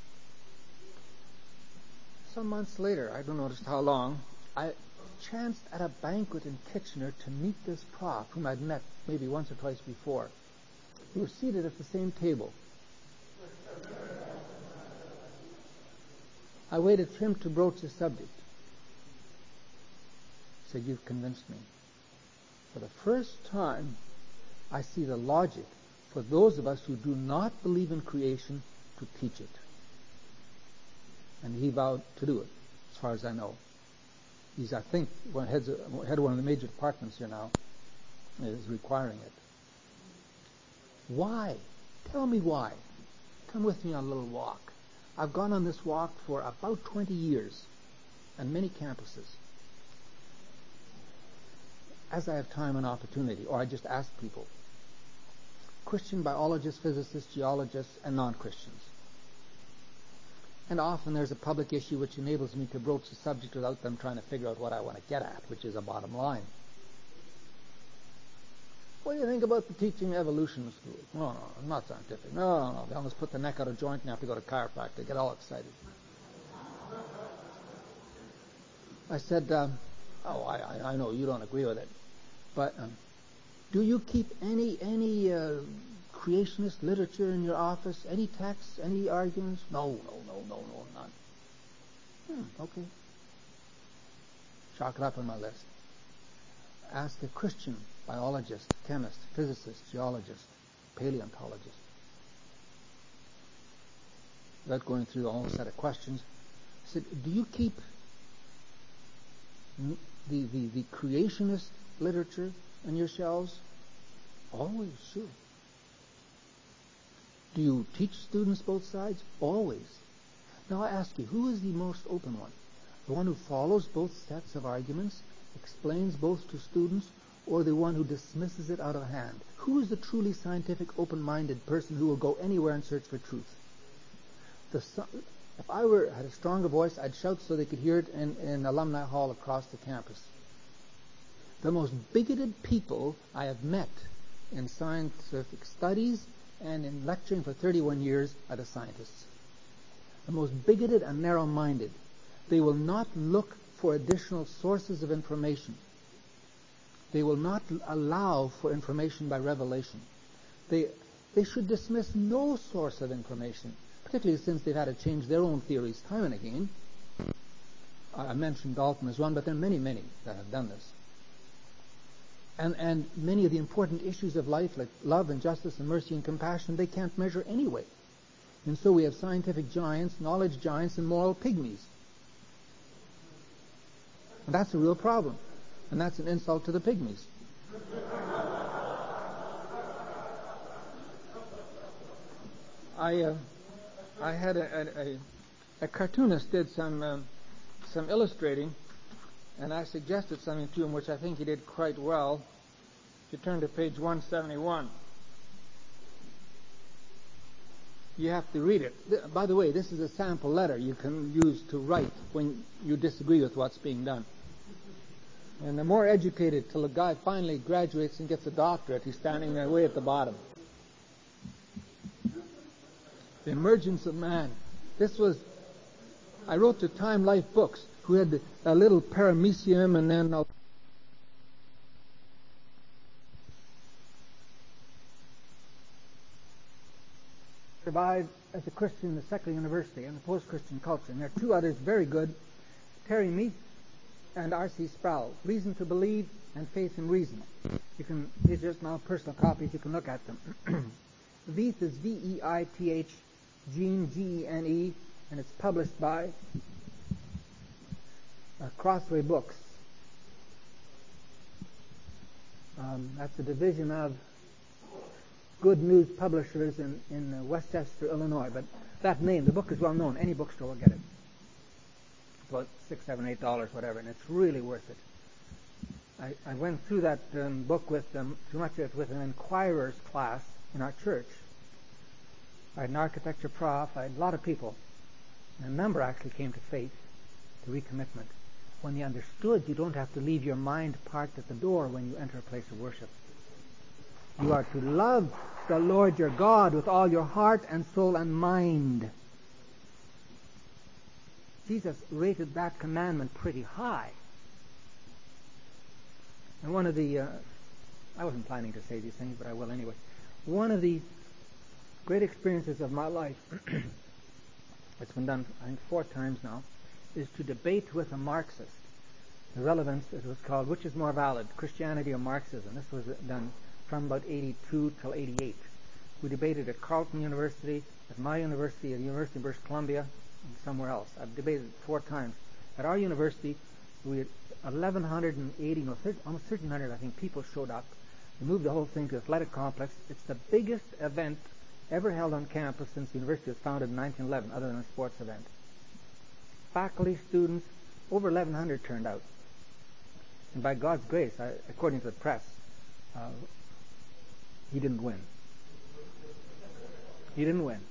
Some months later, I don't know just how long, I chanced at a banquet in Kitchener to meet this prof, whom I'd met maybe once or twice before. We were seated at the same table. I waited for him to broach the subject. He said, "You've convinced me. For the first time, I see the logic for those of us who do not believe in creation to teach it." And he vowed to do it, as far as I know. He's, I think, one head of one of the major departments here now, is requiring it. Why? Tell me why. Come with me on a little walk. I've gone on this walk for about twenty years, on many campuses. as I have time and opportunity, or I just ask people, Christian biologists, physicists, geologists, and non-Christians. And often there's a public issue which enables me to broach the subject without them trying to figure out what I want to get at, which is a bottom line. What do you think about the teaching evolution in school? No, no, it's not scientific. No, no, no. They almost put the neck out of joint and you have to go to chiropractor. They get all excited. I said, um, oh, I, I know you don't agree with it, but um, do you keep any any uh, creationist literature in your office? Any texts? Any arguments? No, no, no, no, no, none. Hmm, okay. Chalk it up on my list. Ask a Christian biologist, chemist, physicist, geologist, paleontologist. Without going through the whole set of questions, I said, do you keep the, the, the creationist literature on your shelves? Always, sure. Do you teach students both sides? Always. Now I ask you, who is the most open one? The one who follows both sets of arguments, explains both to students, or the one who dismisses it out of hand? Who is the truly scientific, open-minded person who will go anywhere in search for truth? The, if I were had a stronger voice, I'd shout so they could hear it in, in Alumni Hall across the campus. The most bigoted people I have met in scientific studies and in lecturing for thirty-one years are the scientists. The most bigoted and narrow-minded. They will not look for additional sources of information. They will not allow for information by revelation. They, they should dismiss no source of information, particularly since they've had to change their own theories time and again. I mentioned Dalton as one, but there are many, many that have done this. And, and many of the important issues of life, like love and justice and mercy and compassion, they can't measure anyway. And so we have scientific giants, knowledge giants, and moral pygmies. And that's a real problem. And that's an insult to the pygmies. I uh, I had a, a, a cartoonist did some um, some illustrating, and I suggested something to him which I think he did quite well. If you turn to page one seventy-one, you have to read it. By the way, this is a sample letter you can use to write when you disagree with what's being done. And the more educated, till the guy finally graduates and gets a doctorate, he's standing there way at the bottom. The emergence of man. This was, I wrote to Time Life Books, who had a little paramecium and then a survived as a Christian in the secular university and the post-Christian culture. And there are two others very good, Terry Meath and R C Sproul, Reason to Believe and Faith in Reason. You can, these are just now personal copies, you can look at them. Veith is V E I T H, Gene, G E N E, and it's published by uh, Crossway Books. Um, that's a division of Good News Publishers in, in uh, Westchester, Illinois. But that name, the book is well known. Any bookstore will get it. About six, seven, eight dollars, whatever, and it's really worth it. I, I went through that um, book with um, too much of it with an Inquirer's class in our church. I had an architecture prof. I had a lot of people. And a number actually came to faith, to recommitment, when they understood you don't have to leave your mind parked at the door when you enter a place of worship. You are to love the Lord your God with all your heart and soul and mind. Jesus rated that commandment pretty high. And one of the, uh, I wasn't planning to say these things, but I will anyway. One of the great experiences of my life, it's been done, I think, four times now, is to debate with a Marxist. The relevance, it was called, which is more valid, Christianity or Marxism? This was done from about eighty-two till eighty-eight. We debated at Carleton University, at my university, at the University of British Columbia, and somewhere else. I've debated it four times. At our university, we had eleven eighty, no, almost thirteen hundred, I think, people showed up. We moved the whole thing to the athletic complex. It's the biggest event ever held on campus since the university was founded in nineteen eleven, other than a sports event. Faculty, students, over eleven hundred turned out. And by God's grace, I, according to the press, uh, he didn't win. He didn't win.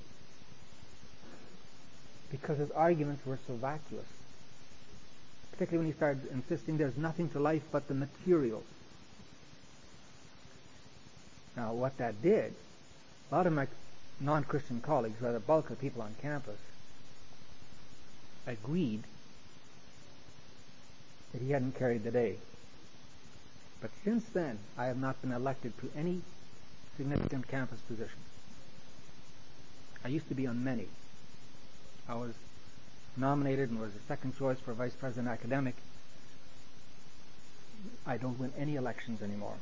Because his arguments were so vacuous. Particularly when he started insisting there's nothing to life but the materials. Now, what that did, a lot of my non-Christian colleagues, who are the bulk of people on campus, agreed that he hadn't carried the day. But since then, I have not been elected to any significant campus position. I used to be on many. I was nominated and was the second choice for vice president academic. I don't win any elections anymore.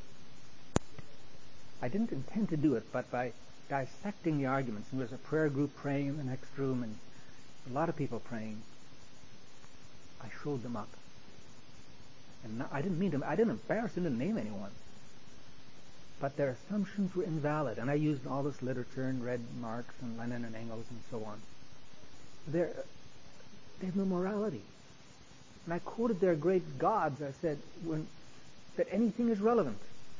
I didn't intend to do it, but by dissecting the arguments, and there was a prayer group praying in the next room and a lot of people praying, I showed them up. And I didn't mean to, I didn't embarrass them, didn't name anyone. But their assumptions were invalid, and I used all this literature and read Marx and Lenin and Engels and so on. They're, they have no morality. And I quoted their great gods. I said when, that anything is relevant.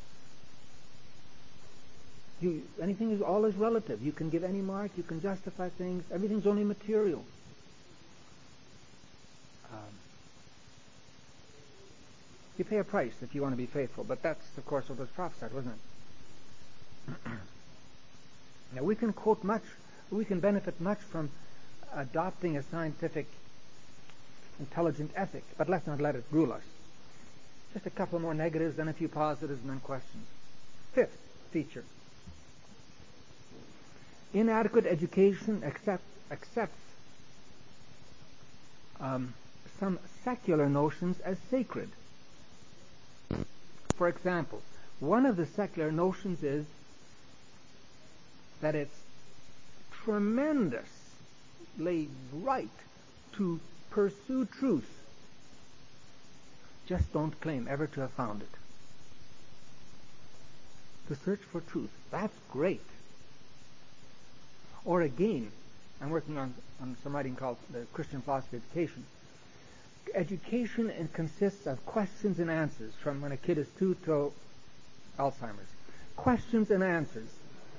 You, anything is all is relative. You can give any mark, you can justify things. Everything's only material. Um, you pay a price if you want to be faithful, but that's, of course, what was prophesied, wasn't it? Now, we can quote much, we can benefit much from adopting a scientific, intelligent ethic, but let's not let it rule us. Just a couple more negatives, then a few positives, and then questions. Fifth feature. Inadequate education accept, accepts um, some secular notions as sacred. For example, one of the secular notions is that it's tremendously right to pursue truth. Just don't claim ever to have found it. To search for truth. That's great. Or again, I'm working on, on some writing called the Christian Philosophy of Education. Education and consists of questions and answers from when a kid is two to Alzheimer's. Questions and answers.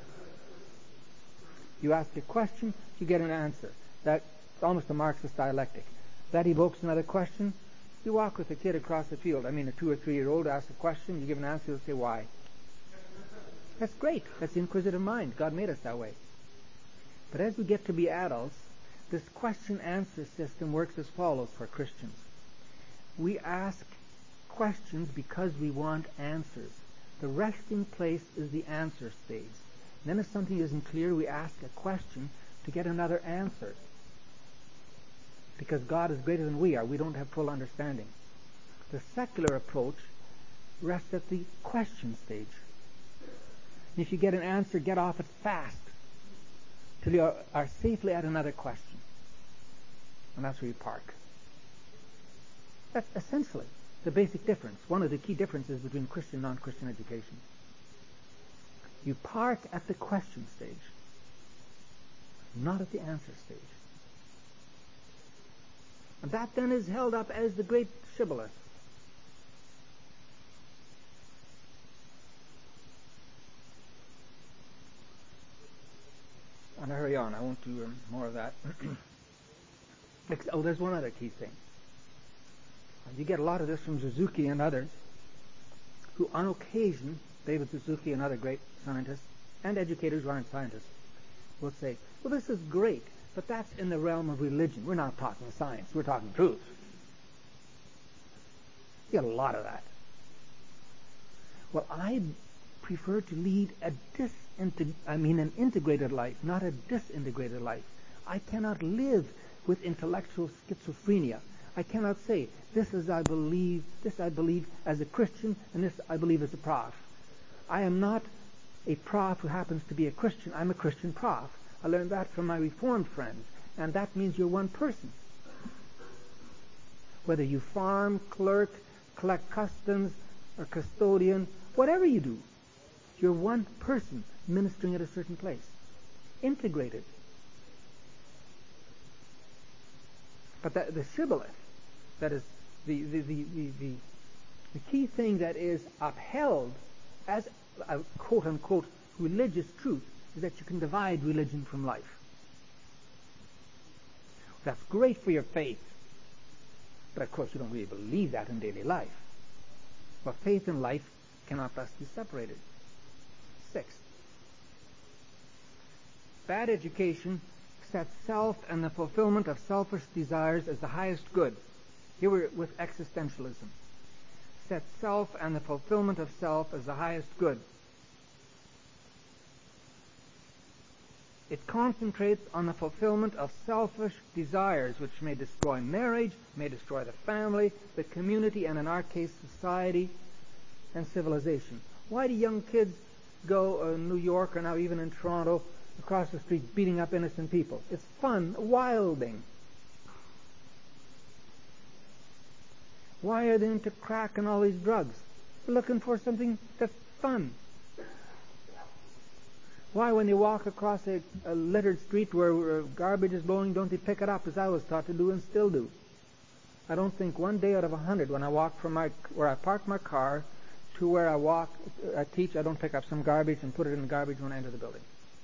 You ask a question, you get an answer. That's almost a Marxist dialectic. That evokes another question. You walk with a kid across the field. I mean, a two or three year old asks a question, you give an answer, you say why. That's great. That's the inquisitive mind. God made us that way. But as we get to be adults, this question-answer system works as follows for Christians. We ask questions because we want answers. The resting place is the answer stage. And then if something isn't clear, we ask a question to get another answer. Because God is greater than we are. We don't have full understanding. The secular approach rests at the question stage. And if you get an answer, get off it fast till you are, are safely at another question. And that's where you park. That's essentially the basic difference, one of the key differences between Christian and non-Christian education. You park at the question stage, not at the answer stage. And that then is held up as the great shibboleth. I'm going to hurry on. I won't do um, more of that. Oh, there's one other key thing. You get a lot of this from Suzuki and others, who on occasion, David Suzuki and other great scientists, and educators who aren't scientists, will say, well, this is great, but that's in the realm of religion. We're not talking science. We're talking truth. You get a lot of that. Well, I prefer to lead a disinteg- I mean an integrated life, not a disintegrated life. I cannot live with intellectual schizophrenia. I cannot say, this is I believe, this I believe as a Christian, and this I believe as a prof. I am not a prof who happens to be a Christian. I'm a Christian prof. I learned that from my Reformed friends, and that means you're one person. Whether you farm, clerk, collect customs, or custodian, whatever you do, you're one person ministering at a certain place. Integrated. But that, the shibboleth, that is the, the, the, the, the The key thing that is upheld as a quote-unquote religious truth is that you can divide religion from life. That's great for your faith. But of course you don't really believe that in daily life. But faith and life cannot thus be separated. Sixth, bad education sets self and the fulfillment of selfish desires as the highest good. Here we're with existentialism. Sets self and the fulfillment of self as the highest good. It concentrates on the fulfillment of selfish desires, which may destroy marriage, may destroy the family, the community, and in our case, society and civilization. Why do young kids go uh, in New York or now even in Toronto across the street beating up innocent people? It's fun, wilding. Why are they into crack and all these drugs? They're looking for something that's fun. Why, when they walk across a, a littered street where uh, garbage is blowing, don't they pick it up as I was taught to do and still do? I don't think one day out of a hundred when I walk from my where I park my car to where I walk, I teach, I don't pick up some garbage and put it in the garbage when I enter the building.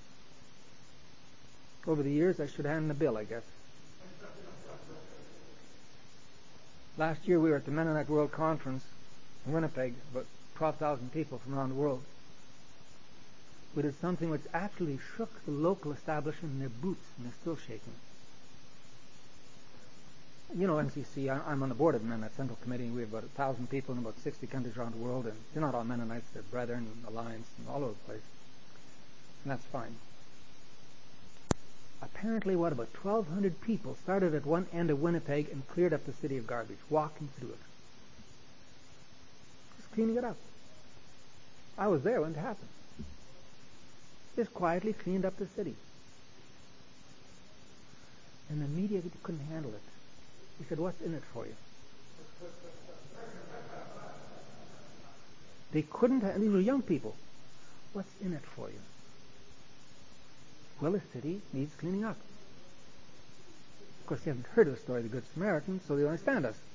Over the years, I should hand the bill, I guess. Last year we were at the Mennonite World Conference in Winnipeg, about twelve thousand people from around the world. We did something which actually shook the local establishment in their boots, and they're still shaking. You know, M C C, I'm on the board of the Mennonite Central Committee, and we have about a thousand people in about sixty countries around the world, and they're not all Mennonites, they're Brethren, Alliance, and all over the place. And that's fine. Apparently, what, about twelve hundred people started at one end of Winnipeg and cleared up the city of garbage, walking through it. Just cleaning it up. I was there when it happened. Just quietly cleaned up the city. And the media couldn't handle it. He said, what's in it for you? They couldn't, and these were young people. What's in it for you? Well, the city needs cleaning up. Of course, they haven't heard of the story of the Good Samaritan, so they don't understand us.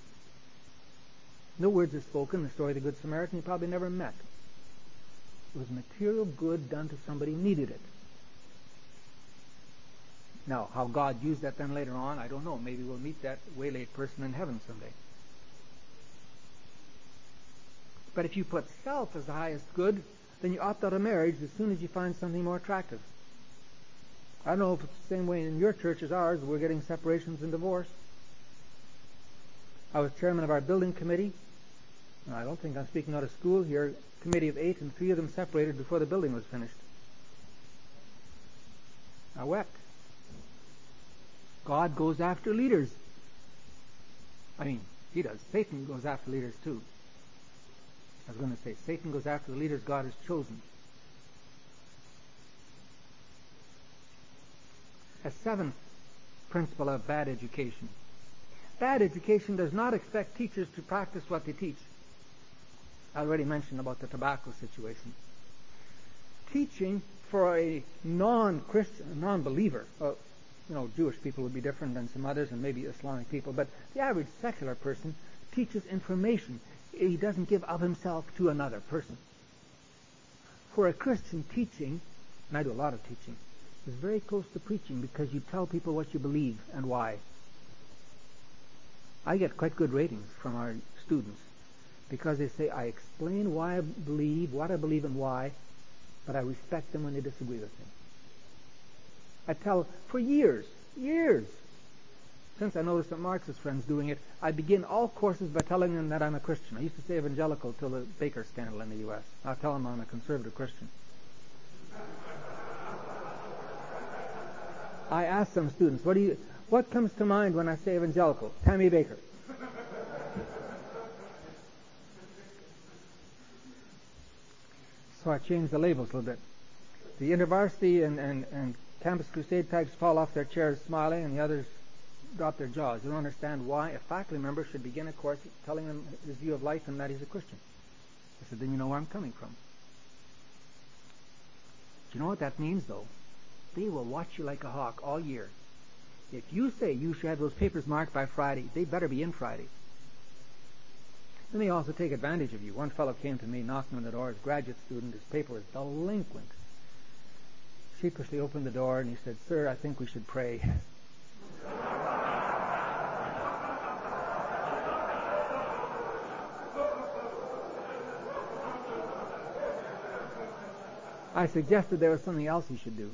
No words are spoken. The story of the Good Samaritan you probably never met. It was material good done to somebody who needed it. Now, how God used that then later on, I don't know. Maybe we'll meet that waylaid person in heaven someday. But if you put self as the highest good, then you opt out of marriage as soon as you find something more attractive. I don't know if it's the same way in your church as ours. We're getting separations and divorce. I was chairman of our building committee. Now, I don't think I'm speaking out of school here. Committee of eight, and three of them separated before the building was finished. I wept. God goes after leaders. I mean, he does. Satan goes after leaders too. I was going to say, Satan goes after the leaders God has chosen. A seventh principle of bad education. Bad education does not expect teachers to practice what they teach. I already mentioned about the tobacco situation. Teaching for a non-Christian, a non-believer, well, you know, Jewish people would be different than some others, and maybe Islamic people, but the average secular person teaches information. He doesn't give of himself to another person. For a Christian, teaching, and I do a lot of teaching, is very close to preaching because you tell people what you believe and why. I get quite good ratings from our students because they say, I explain why I believe, what I believe and why, but I respect them when they disagree with me. I tell, for years, years, since I noticed that Marxist friends doing it, I begin all courses by telling them that I'm a Christian. I used to say evangelical till the Baker scandal in the U S I'll tell them I'm a conservative Christian. I ask some students, what do you, what comes to mind when I say evangelical? Tammy Baker. So I changed the labels a little bit. The InterVarsity and, and, and Campus Crusade types fall off their chairs smiling, and the others drop their jaws. They don't understand why a faculty member should begin a course telling them his view of life and that he's a Christian. I said, then you know where I'm coming from. Do you know what that means, though? They will watch you like a hawk all year. If you say you should have those papers marked by Friday, they better be in Friday. Then they also take advantage of you. One fellow came to me knocking on the door, as a graduate student, his paper was delinquent. Sheepishly opened the door and he said, "Sir, I think we should pray." I suggested there was something else he should do.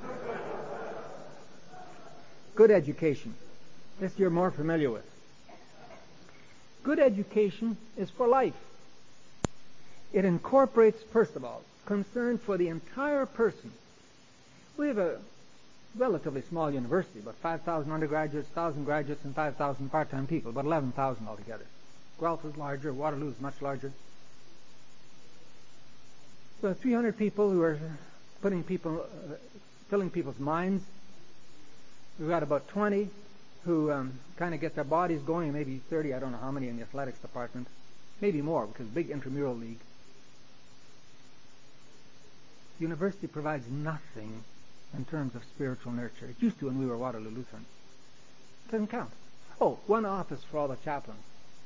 Good education. This you're more familiar with. Good education is for life. It incorporates, first of all, concern for the entire person. We have a relatively small university, about five thousand undergraduates, one thousand graduates, and five thousand part-time people, about eleven thousand altogether. Guelph is larger, Waterloo is much larger. So three hundred people who are putting people, uh, filling people's minds. We've got about twenty who um, kind of get their bodies going, maybe thirty, I don't know how many in the athletics department, maybe more because big intramural league. The university provides nothing in terms of spiritual nurture. It used to when we were Waterloo Lutheran. It doesn't count. Oh, one office for all the chaplains.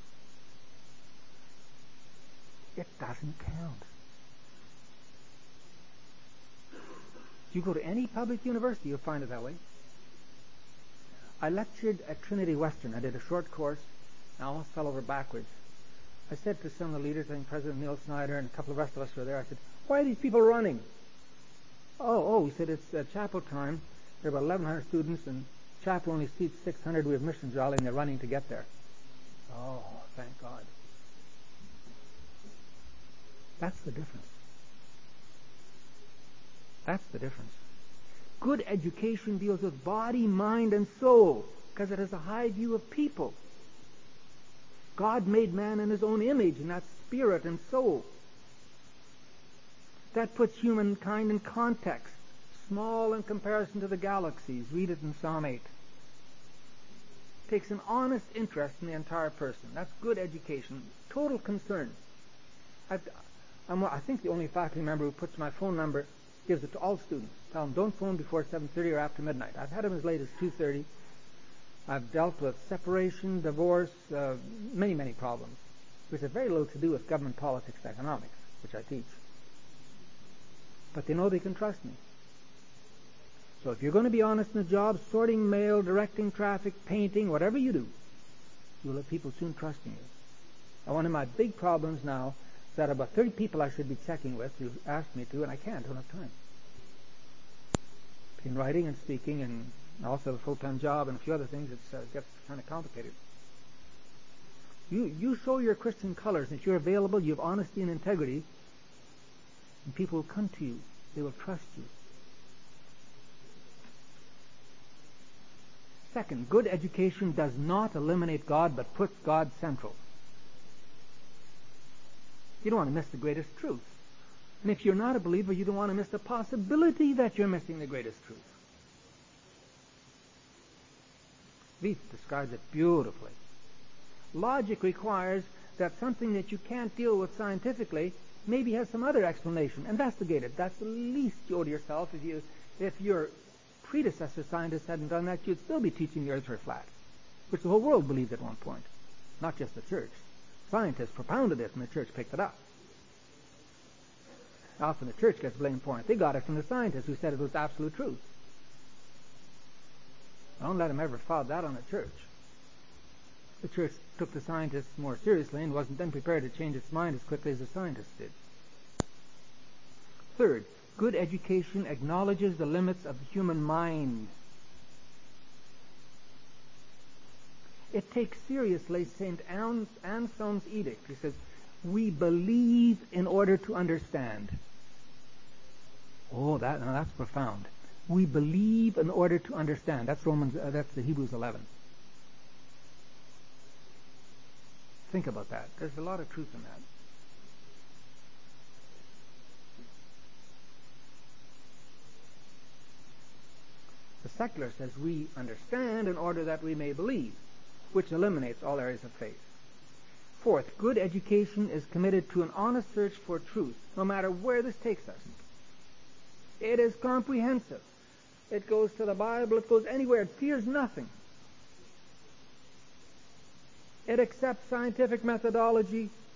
It doesn't count. If you go to any public university, you'll find it that way. I lectured at Trinity Western. I did a short course, and I almost fell over backwards. I said to some of the leaders, I think President Neil Snyder and a couple of the rest of us were there, I said, "Why are these people running?" Oh, oh, he said, "It's uh, chapel time. There are about eleven hundred students, and chapel only seats six hundred. We have mission jolly, and they're running to get there." Oh, thank God. That's the difference. That's the difference. Good education deals with body, mind, and soul because it has a high view of people. God made man in his own image, and that's spirit and soul. That puts humankind in context, small in comparison to the galaxies. Read it in Psalm eight. Takes an honest interest in the entire person. That's good education. Total concern. I've, I'm, I think the only faculty member who puts my phone number, gives it to all students. Tell them, don't phone before seven thirty or after midnight. I've had them as late as two thirty. I've dealt with separation, divorce, uh, many, many problems, which have very little to do with government politics and economics, which I teach. But they know they can trust me. So if you're going to be honest in the job, sorting mail, directing traffic, painting, whatever you do, you'll have people soon trusting you. And one of my big problems now is that about thirty people I should be checking with who asked me to, and I can't, don't have time. In writing and speaking, and also a full-time job and a few other things, it uh, gets kind of complicated. You you show your Christian colors, and if you're available, you have honesty and integrity, and people will come to you. They will trust you. Second, good education does not eliminate God, but puts God central. You don't want to miss the greatest truth. And if you're not a believer, you don't want to miss the possibility that you're missing the greatest truth. Leith describes it beautifully. Logic requires that something that you can't deal with scientifically maybe has some other explanation. Investigate it. That's the least you owe to yourself. If you, if your predecessor scientists hadn't done that, you'd still be teaching the earth were flat, which the whole world believed at one point, not just the church. Scientists propounded it, and the church picked it up. Often the church gets blamed for it. They got it from the scientists who said it was absolute truth. Don't let them ever fall that on the church. The church took the scientists more seriously and wasn't then prepared to change its mind as quickly as the scientists did. Third, good education acknowledges the limits of the human mind. It takes seriously Saint Anselm's edict. He says, "We believe in order to understand." Oh, that now that's profound. We believe in order to understand. That's Romans. Uh, that's the Hebrews eleven. Think about that. There's a lot of truth in that. The secular says we understand in order that we may believe, which eliminates all areas of faith. Fourth, good education is committed to an honest search for truth, no matter where this takes us. It is comprehensive. It goes to the Bible. It goes anywhere. It fears nothing. It accepts scientific methodology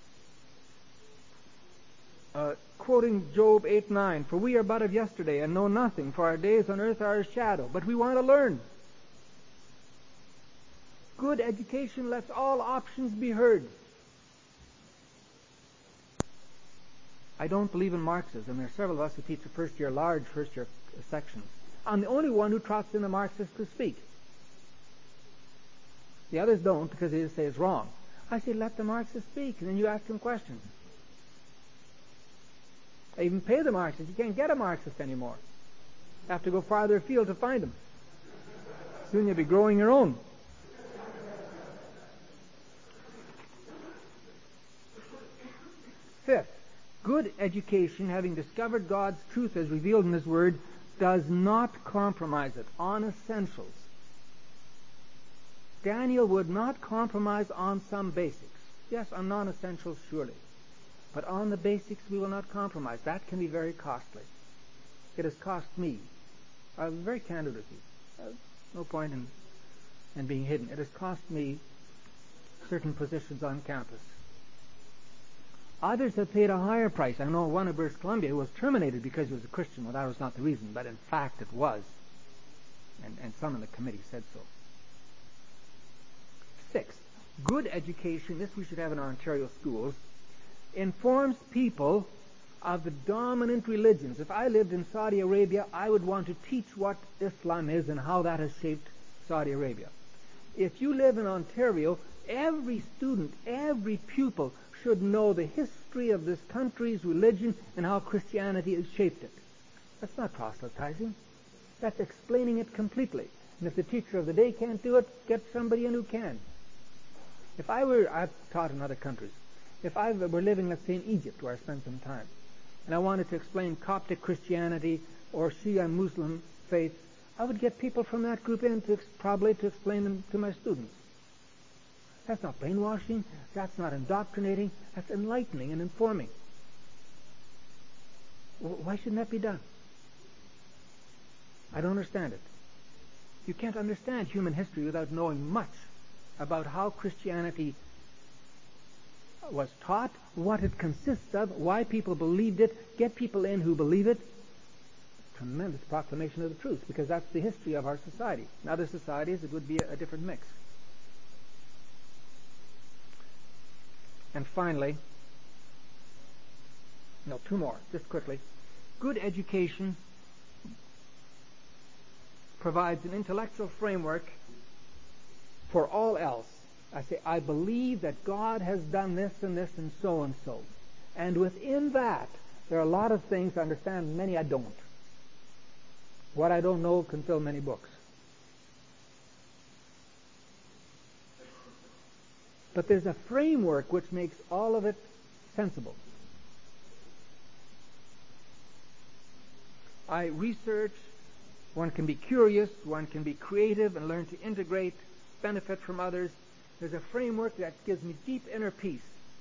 uh, quoting Job eight nine, "For we are but of yesterday and know nothing, for our days on earth are a shadow." But we want to learn. Good education lets all options be heard. I don't believe in Marxism. There are several of us who teach the first year, large first year sections. I'm the only one who trots in the Marxists to speak. The others don't because they say it's wrong. I say, let the Marxists speak, and then you ask them questions. I even pay the Marxists. You can't get a Marxist anymore. You have to go farther afield to find them. Soon you'll be growing your own. Fifth, good education, having discovered God's truth as revealed in His Word, does not compromise it on essentials. Daniel would not compromise on some basics. Yes, on non-essentials, surely. But on the basics, we will not compromise. That can be very costly. It has cost me. I'm very candid with you. There's no point in, in being hidden. It has cost me certain positions on campus. Others have paid a higher price. I know one at British Columbia who was terminated because he was a Christian. Well, that was not the reason, but in fact it was. And, and some in the committee said so. Sixth, good education, this we should have in our Ontario schools, informs people of the dominant religions. If I lived in Saudi Arabia, I would want to teach what Islam is and how that has shaped Saudi Arabia. If you live in Ontario, every student, every pupil should know the history of this country's religion and how Christianity has shaped it. That's not proselytizing. That's explaining it completely. And if the teacher of the day can't do it, get somebody in who can. If I were, I've taught in other countries, if I were living, let's say, in Egypt, where I spent some time, and I wanted to explain Coptic Christianity or Shia Muslim faith, I would get people from that group in to ex- probably to explain them to my students. That's not brainwashing. That's not indoctrinating. That's enlightening and informing. Why shouldn't that be done? I don't understand it. You can't understand human history without knowing much about how Christianity was taught, what it consists of, why people believed it, get people in who believe it. Tremendous proclamation of the truth, because that's the history of our society. In other societies, it would be a, a different mix. And finally, no, two more, just quickly. Good education provides an intellectual framework for all else. I say, I believe that God has done this and this and so and so. And within that, there are a lot of things I understand, many I don't. What I don't know can fill many books. But there's a framework which makes all of it sensible. I research, one can be curious, one can be creative and learn to integrate, benefit from others. There's a framework that gives me deep inner peace.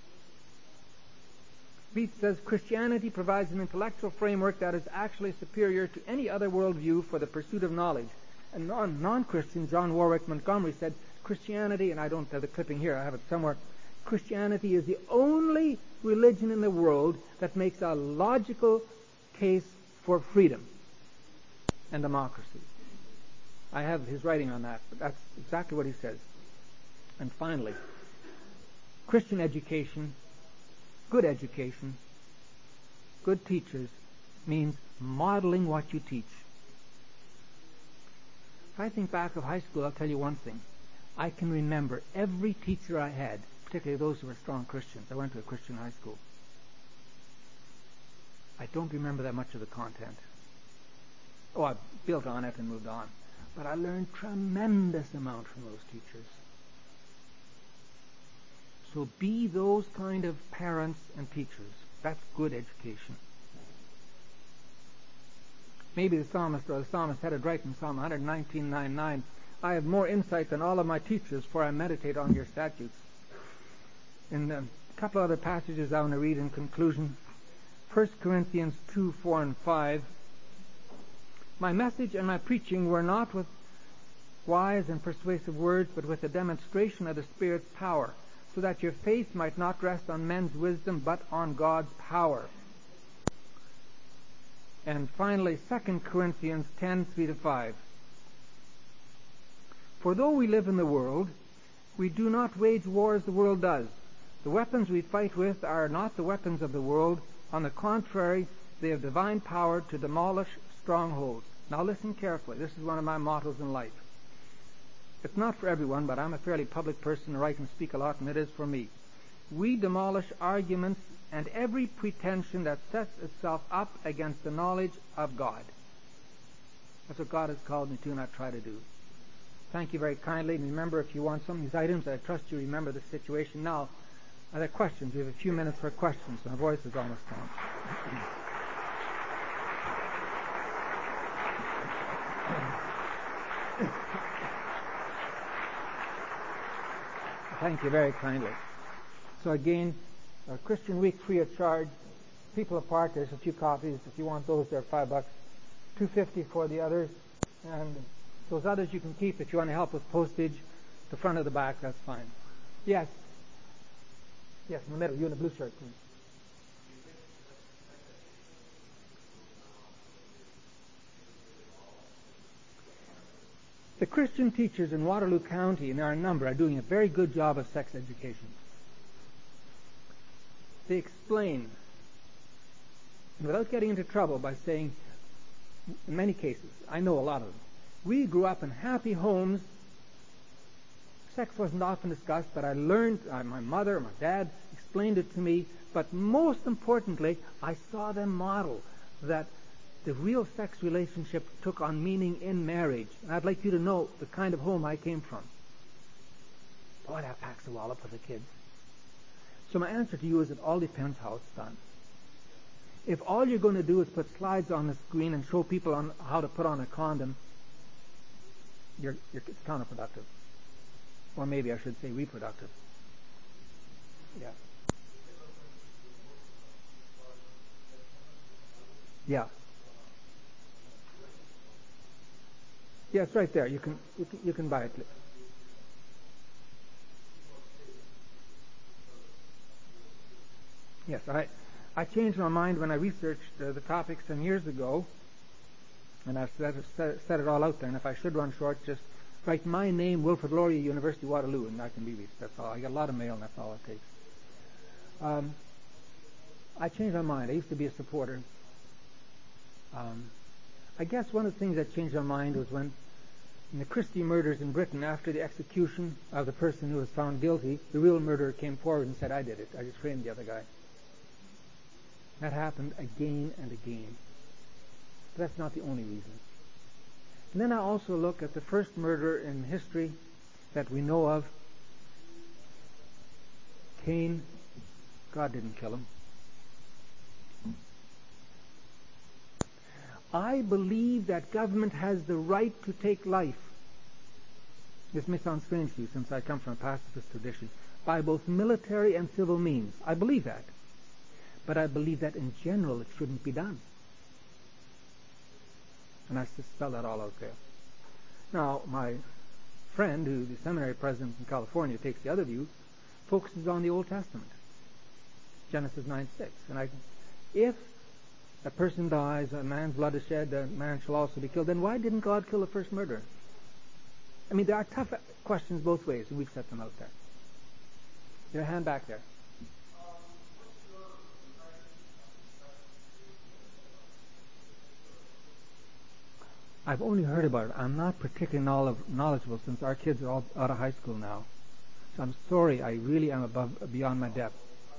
Beetz says Christianity provides an intellectual framework that is actually superior to any other worldview for the pursuit of knowledge. And non- non-Christian John Warwick Montgomery said Christianity, and I don't have the clipping here, I have it somewhere, Christianity is the only religion in the world that makes a logical case for freedom and democracy. I have his writing on that, but that's exactly what he says. And finally, Christian education, good education, good teachers, means modeling what you teach. If I think back of high school, I'll tell you one thing. I can remember every teacher I had, particularly those who were strong Christians. I went to a Christian high school. I don't remember that much of the content. Oh, I built on it and moved on. But I learned tremendous amount from those teachers. So be those kind of parents and teachers. That's good education. Maybe the psalmist or the psalmist had it right in Psalm one nineteen, nine nine. I have more insight than all of my teachers, for I meditate on your statutes. In a couple other passages I want to read in conclusion. First Corinthians two, four, and five. My message and my preaching were not with wise and persuasive words, but with a demonstration of the Spirit's power, so that your faith might not rest on men's wisdom, but on God's power. And finally, Second Corinthians ten, three to five. For though we live in the world, we do not wage war as the world does. The weapons we fight with are not the weapons of the world. On the contrary, they have divine power to demolish strongholds. Now listen carefully. This is one of my mottos in life. It's not for everyone, but I'm a fairly public person, and I can speak a lot, and it is for me. We demolish arguments and every pretension that sets itself up against the knowledge of God. That's what God has called me to, and I try to do. Thank you very kindly. And remember, if you want some of these items, I trust you remember the situation. Now, are there questions? We have a few minutes for questions. My voice is almost gone. Thank you very kindly. So again, uh, Christian Week free of charge. People apart, there's a few copies. If you want those, they're five bucks. Two fifty for the others. And those others you can keep if you want to help with postage. The front of the back, that's fine. Yes. Yes, in the middle. You in the blue shirt, please. The Christian teachers in Waterloo County, and there are a number, are doing a very good job of sex education. They explain, without getting into trouble, by saying, in many cases, I know a lot of them, we grew up in happy homes. Sex wasn't often discussed, but I learned, uh, my mother, my dad explained it to me, but most importantly, I saw them model that the real sex relationship took on meaning in marriage. And I'd like you to know the kind of home I came from. Boy, that packs a wallop for the kids. So my answer to you is it all depends how it's done. If all you're going to do is put slides on the screen and show people on how to put on a condom, you're, you're, it's counterproductive. Or maybe I should say reproductive. Yeah. Yeah. Yeah, it's right there. You can you can, you can buy it. Yes, I I changed my mind when I researched uh, the topic some years ago, and I've set, set, set it all out there. And if I should run short, just write my name, Wilfrid Laurier, University Waterloo, and I can be reached. That's all. I get a lot of mail, and that's all it takes. Um, I changed my mind. I used to be a supporter. Um, I guess one of the things that changed my mind was when in the Christie murders in Britain, after the execution of the person who was found guilty, the real murderer came forward and said, I did it. I just framed the other guy. That happened again and again. But that's not the only reason. And then I also look at the first murderer in history that we know of, Cain. God didn't kill him. I believe that government has the right to take life. This may sound strange to you since I come from a pacifist tradition. By both military and civil means. I believe that. But I believe that in general it shouldn't be done. And I just spell that all out there. Now, my friend, who the seminary president in California takes the other view, focuses on the Old Testament. Genesis nine six. And I, if a person dies, a man's blood is shed, a man shall also be killed, then why didn't God kill the first murderer? I mean, there are tough questions both ways, and we've set them out there. Your hand back there. I've only heard about it. I'm not particularly knowledgeable since our kids are all out of high school now. So I'm sorry, I really am above beyond my depth.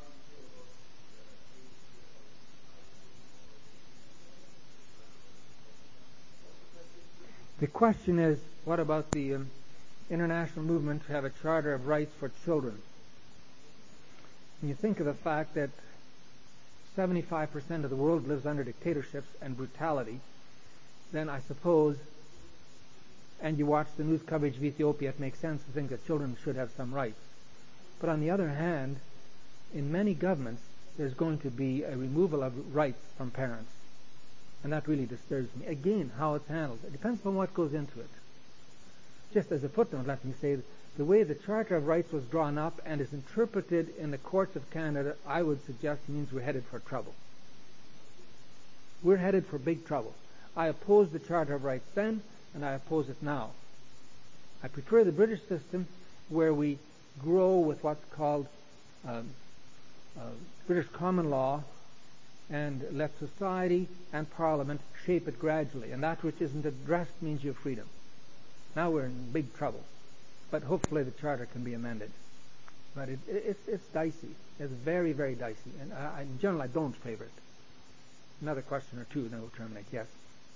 The question is, what about the um, international movement to have a charter of rights for children? When you think of the fact that seventy-five percent of the world lives under dictatorships and brutality, then I suppose, and you watch the news coverage of Ethiopia, it makes sense to think that children should have some rights. But on the other hand, in many governments, there's going to be a removal of rights from parents. And that really disturbs me. Again, how it's handled. It depends on what goes into it. Just as a footnote, let me say, the way the Charter of Rights was drawn up and is interpreted in the courts of Canada, I would suggest means we're headed for trouble. we're headed for big trouble. I opposed the Charter of Rights then, and I oppose it now. I prefer the British system, where we grow with what's called um, uh, British common law, and let society and Parliament shape it gradually. And that which isn't addressed means you have freedom. Now we're in big trouble. But hopefully the Charter can be amended. But it, it, it's, it's dicey. It's very, very dicey. And I, in general, I don't favor it. Another question or two, then we'll terminate. Yes?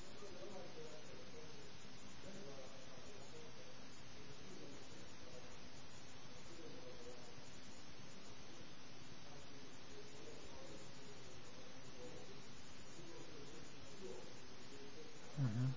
Mm-hmm.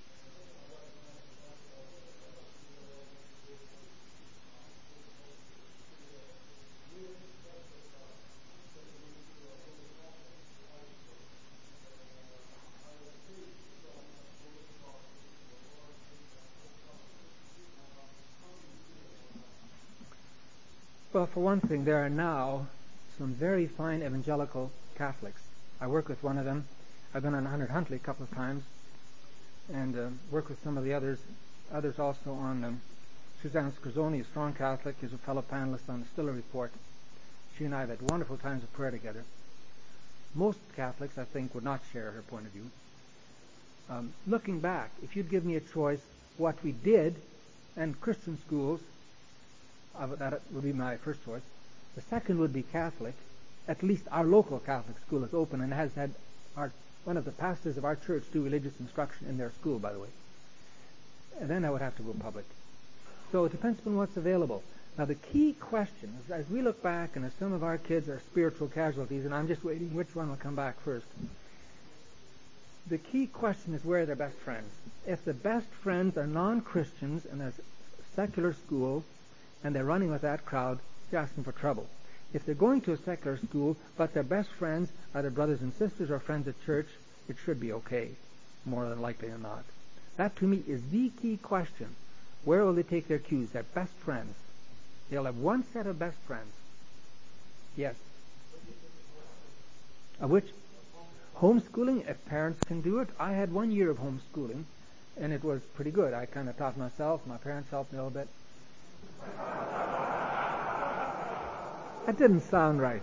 Well, for one thing, there are now some very fine evangelical Catholics. I work with one of them. I've been on Hunter Huntley a couple of times, and uh, work with some of the others. Others also on um, Suzanne Scarzoni, a strong Catholic, is a fellow panelist on the Stiller Report. She and I have had wonderful times of prayer together. Most Catholics, I think, would not share her point of view. Um, looking back, if you'd give me a choice, what we did, and Christian schools, uh, that would be my first choice. The second would be Catholic. At least our local Catholic school is open and has had our one of the pastors of our church do religious instruction in their school, by the way. And then I would have to go public. So it depends upon what's available. Now the key question is, as we look back and as some of our kids are spiritual casualties, and I'm just waiting which one will come back first, the key question is where are their best friends. If the best friends are non-Christians and there's a secular school and they're running with that crowd, they're asking for trouble. If they're going to a secular school, but their best friends are their brothers and sisters or friends at church, it should be okay, more than likely than not. That, to me, is the key question. Where will they take their cues? Their best friends. They'll have one set of best friends. Yes. Of which? Homeschooling, if parents can do it. I had one year of homeschooling, and it was pretty good. I kind of taught myself. My parents helped me a little bit. That didn't sound right.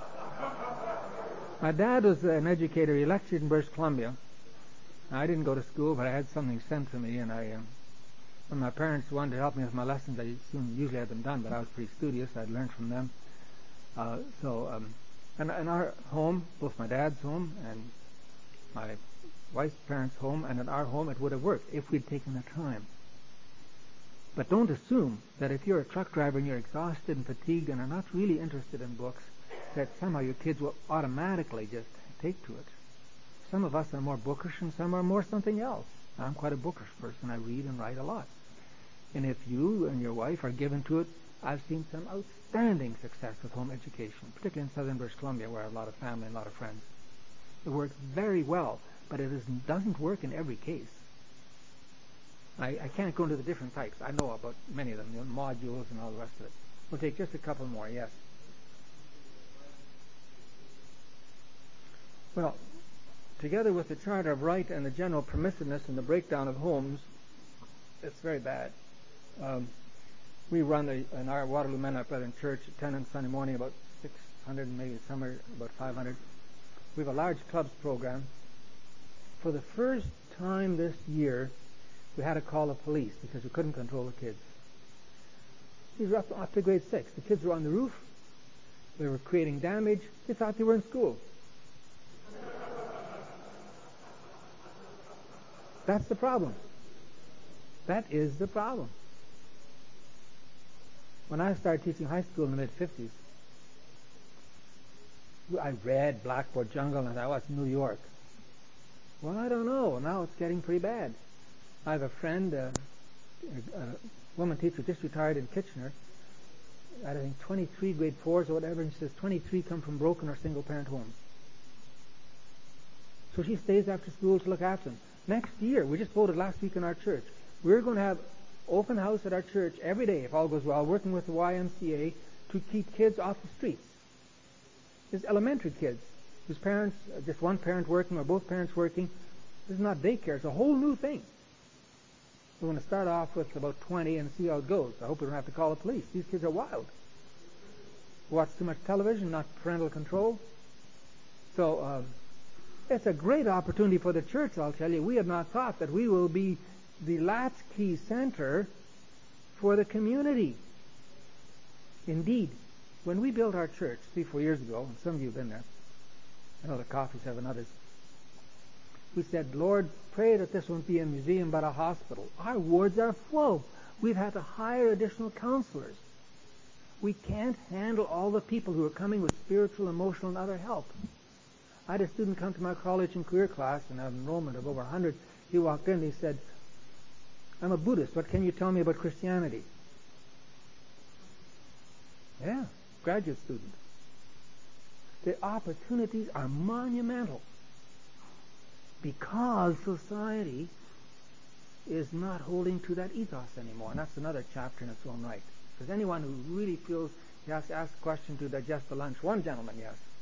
My dad was an educator. He lectured in British Columbia. I didn't go to school, but I had something sent to me, and I, um, when my parents wanted to help me with my lessons, I soon usually had them done, but I was pretty studious. I'd learned from them. Uh, so, um, and in our home, both my dad's home and my wife's parents' home, and in our home, it would have worked if we'd taken the time. But don't assume that if you're a truck driver and you're exhausted and fatigued and are not really interested in books, that somehow your kids will automatically just take to it. Some of us are more bookish and some are more something else. I'm quite a bookish person. I read and write a lot. And if you and your wife are given to it, I've seen some outstanding success with home education, particularly in southern British Columbia, where I have a lot of family and a lot of friends. It works very well, but it isn't, doesn't work in every case. I, I can't go into the different types. I know about many of them, the modules and all the rest of it. We'll take just a couple more, yes. Well, together with the Charter of Right and the general permissiveness and the breakdown of homes, it's very bad. Um, we run a, in our Waterloo Mennonite Brethren Church, attendance Sunday morning about six hundred and maybe summer about five hundred. We have a large clubs program. For the first time this year, we had to call the police because we couldn't control the kids. These were up, up to grade six. The kids were on the roof. They were creating damage. They thought they were in school. That's the problem. That is the problem. When I started teaching high school in the mid fifties, I read Blackboard Jungle and I was in New York. Well, I don't know. Now it's getting pretty bad. I have a friend, uh, a, a woman teacher just retired in Kitchener. I think twenty-three grade fours or whatever, and she says twenty-three come from broken or single parent homes. So she stays after school to look after them. Next year, we just voted last week in our church, we're going to have open house at our church every day, if all goes well, working with the Y M C A to keep kids off the streets. It's elementary kids. whose parents, uh, just one parent working or both parents working. This is not daycare. It's a whole new thing. We're going to start off with about twenty and see how it goes. I hope we don't have to call the police. These kids are wild. Watch too much television, not parental control. So um, it's a great opportunity for the church, I'll tell you. We have not thought that we will be the latchkey center for the community. Indeed, when we built our church three, four years ago, and some of you have been there, I know the Coffees have and others, we said, Lord, pray that this won't be a museum but a hospital. Our wards are full. We've had to hire additional counselors. We can't handle all the people who are coming with spiritual, emotional, and other help. I had a student come to my college and career class, and an enrollment of over one hundred. He walked in and he said, I'm a Buddhist. What can you tell me about Christianity? Yeah, graduate student. The opportunities are monumental because society is not holding to that ethos anymore. And that's another chapter in its own right. Because anyone who really feels he has to ask a question to digest the lunch, one gentleman, yes,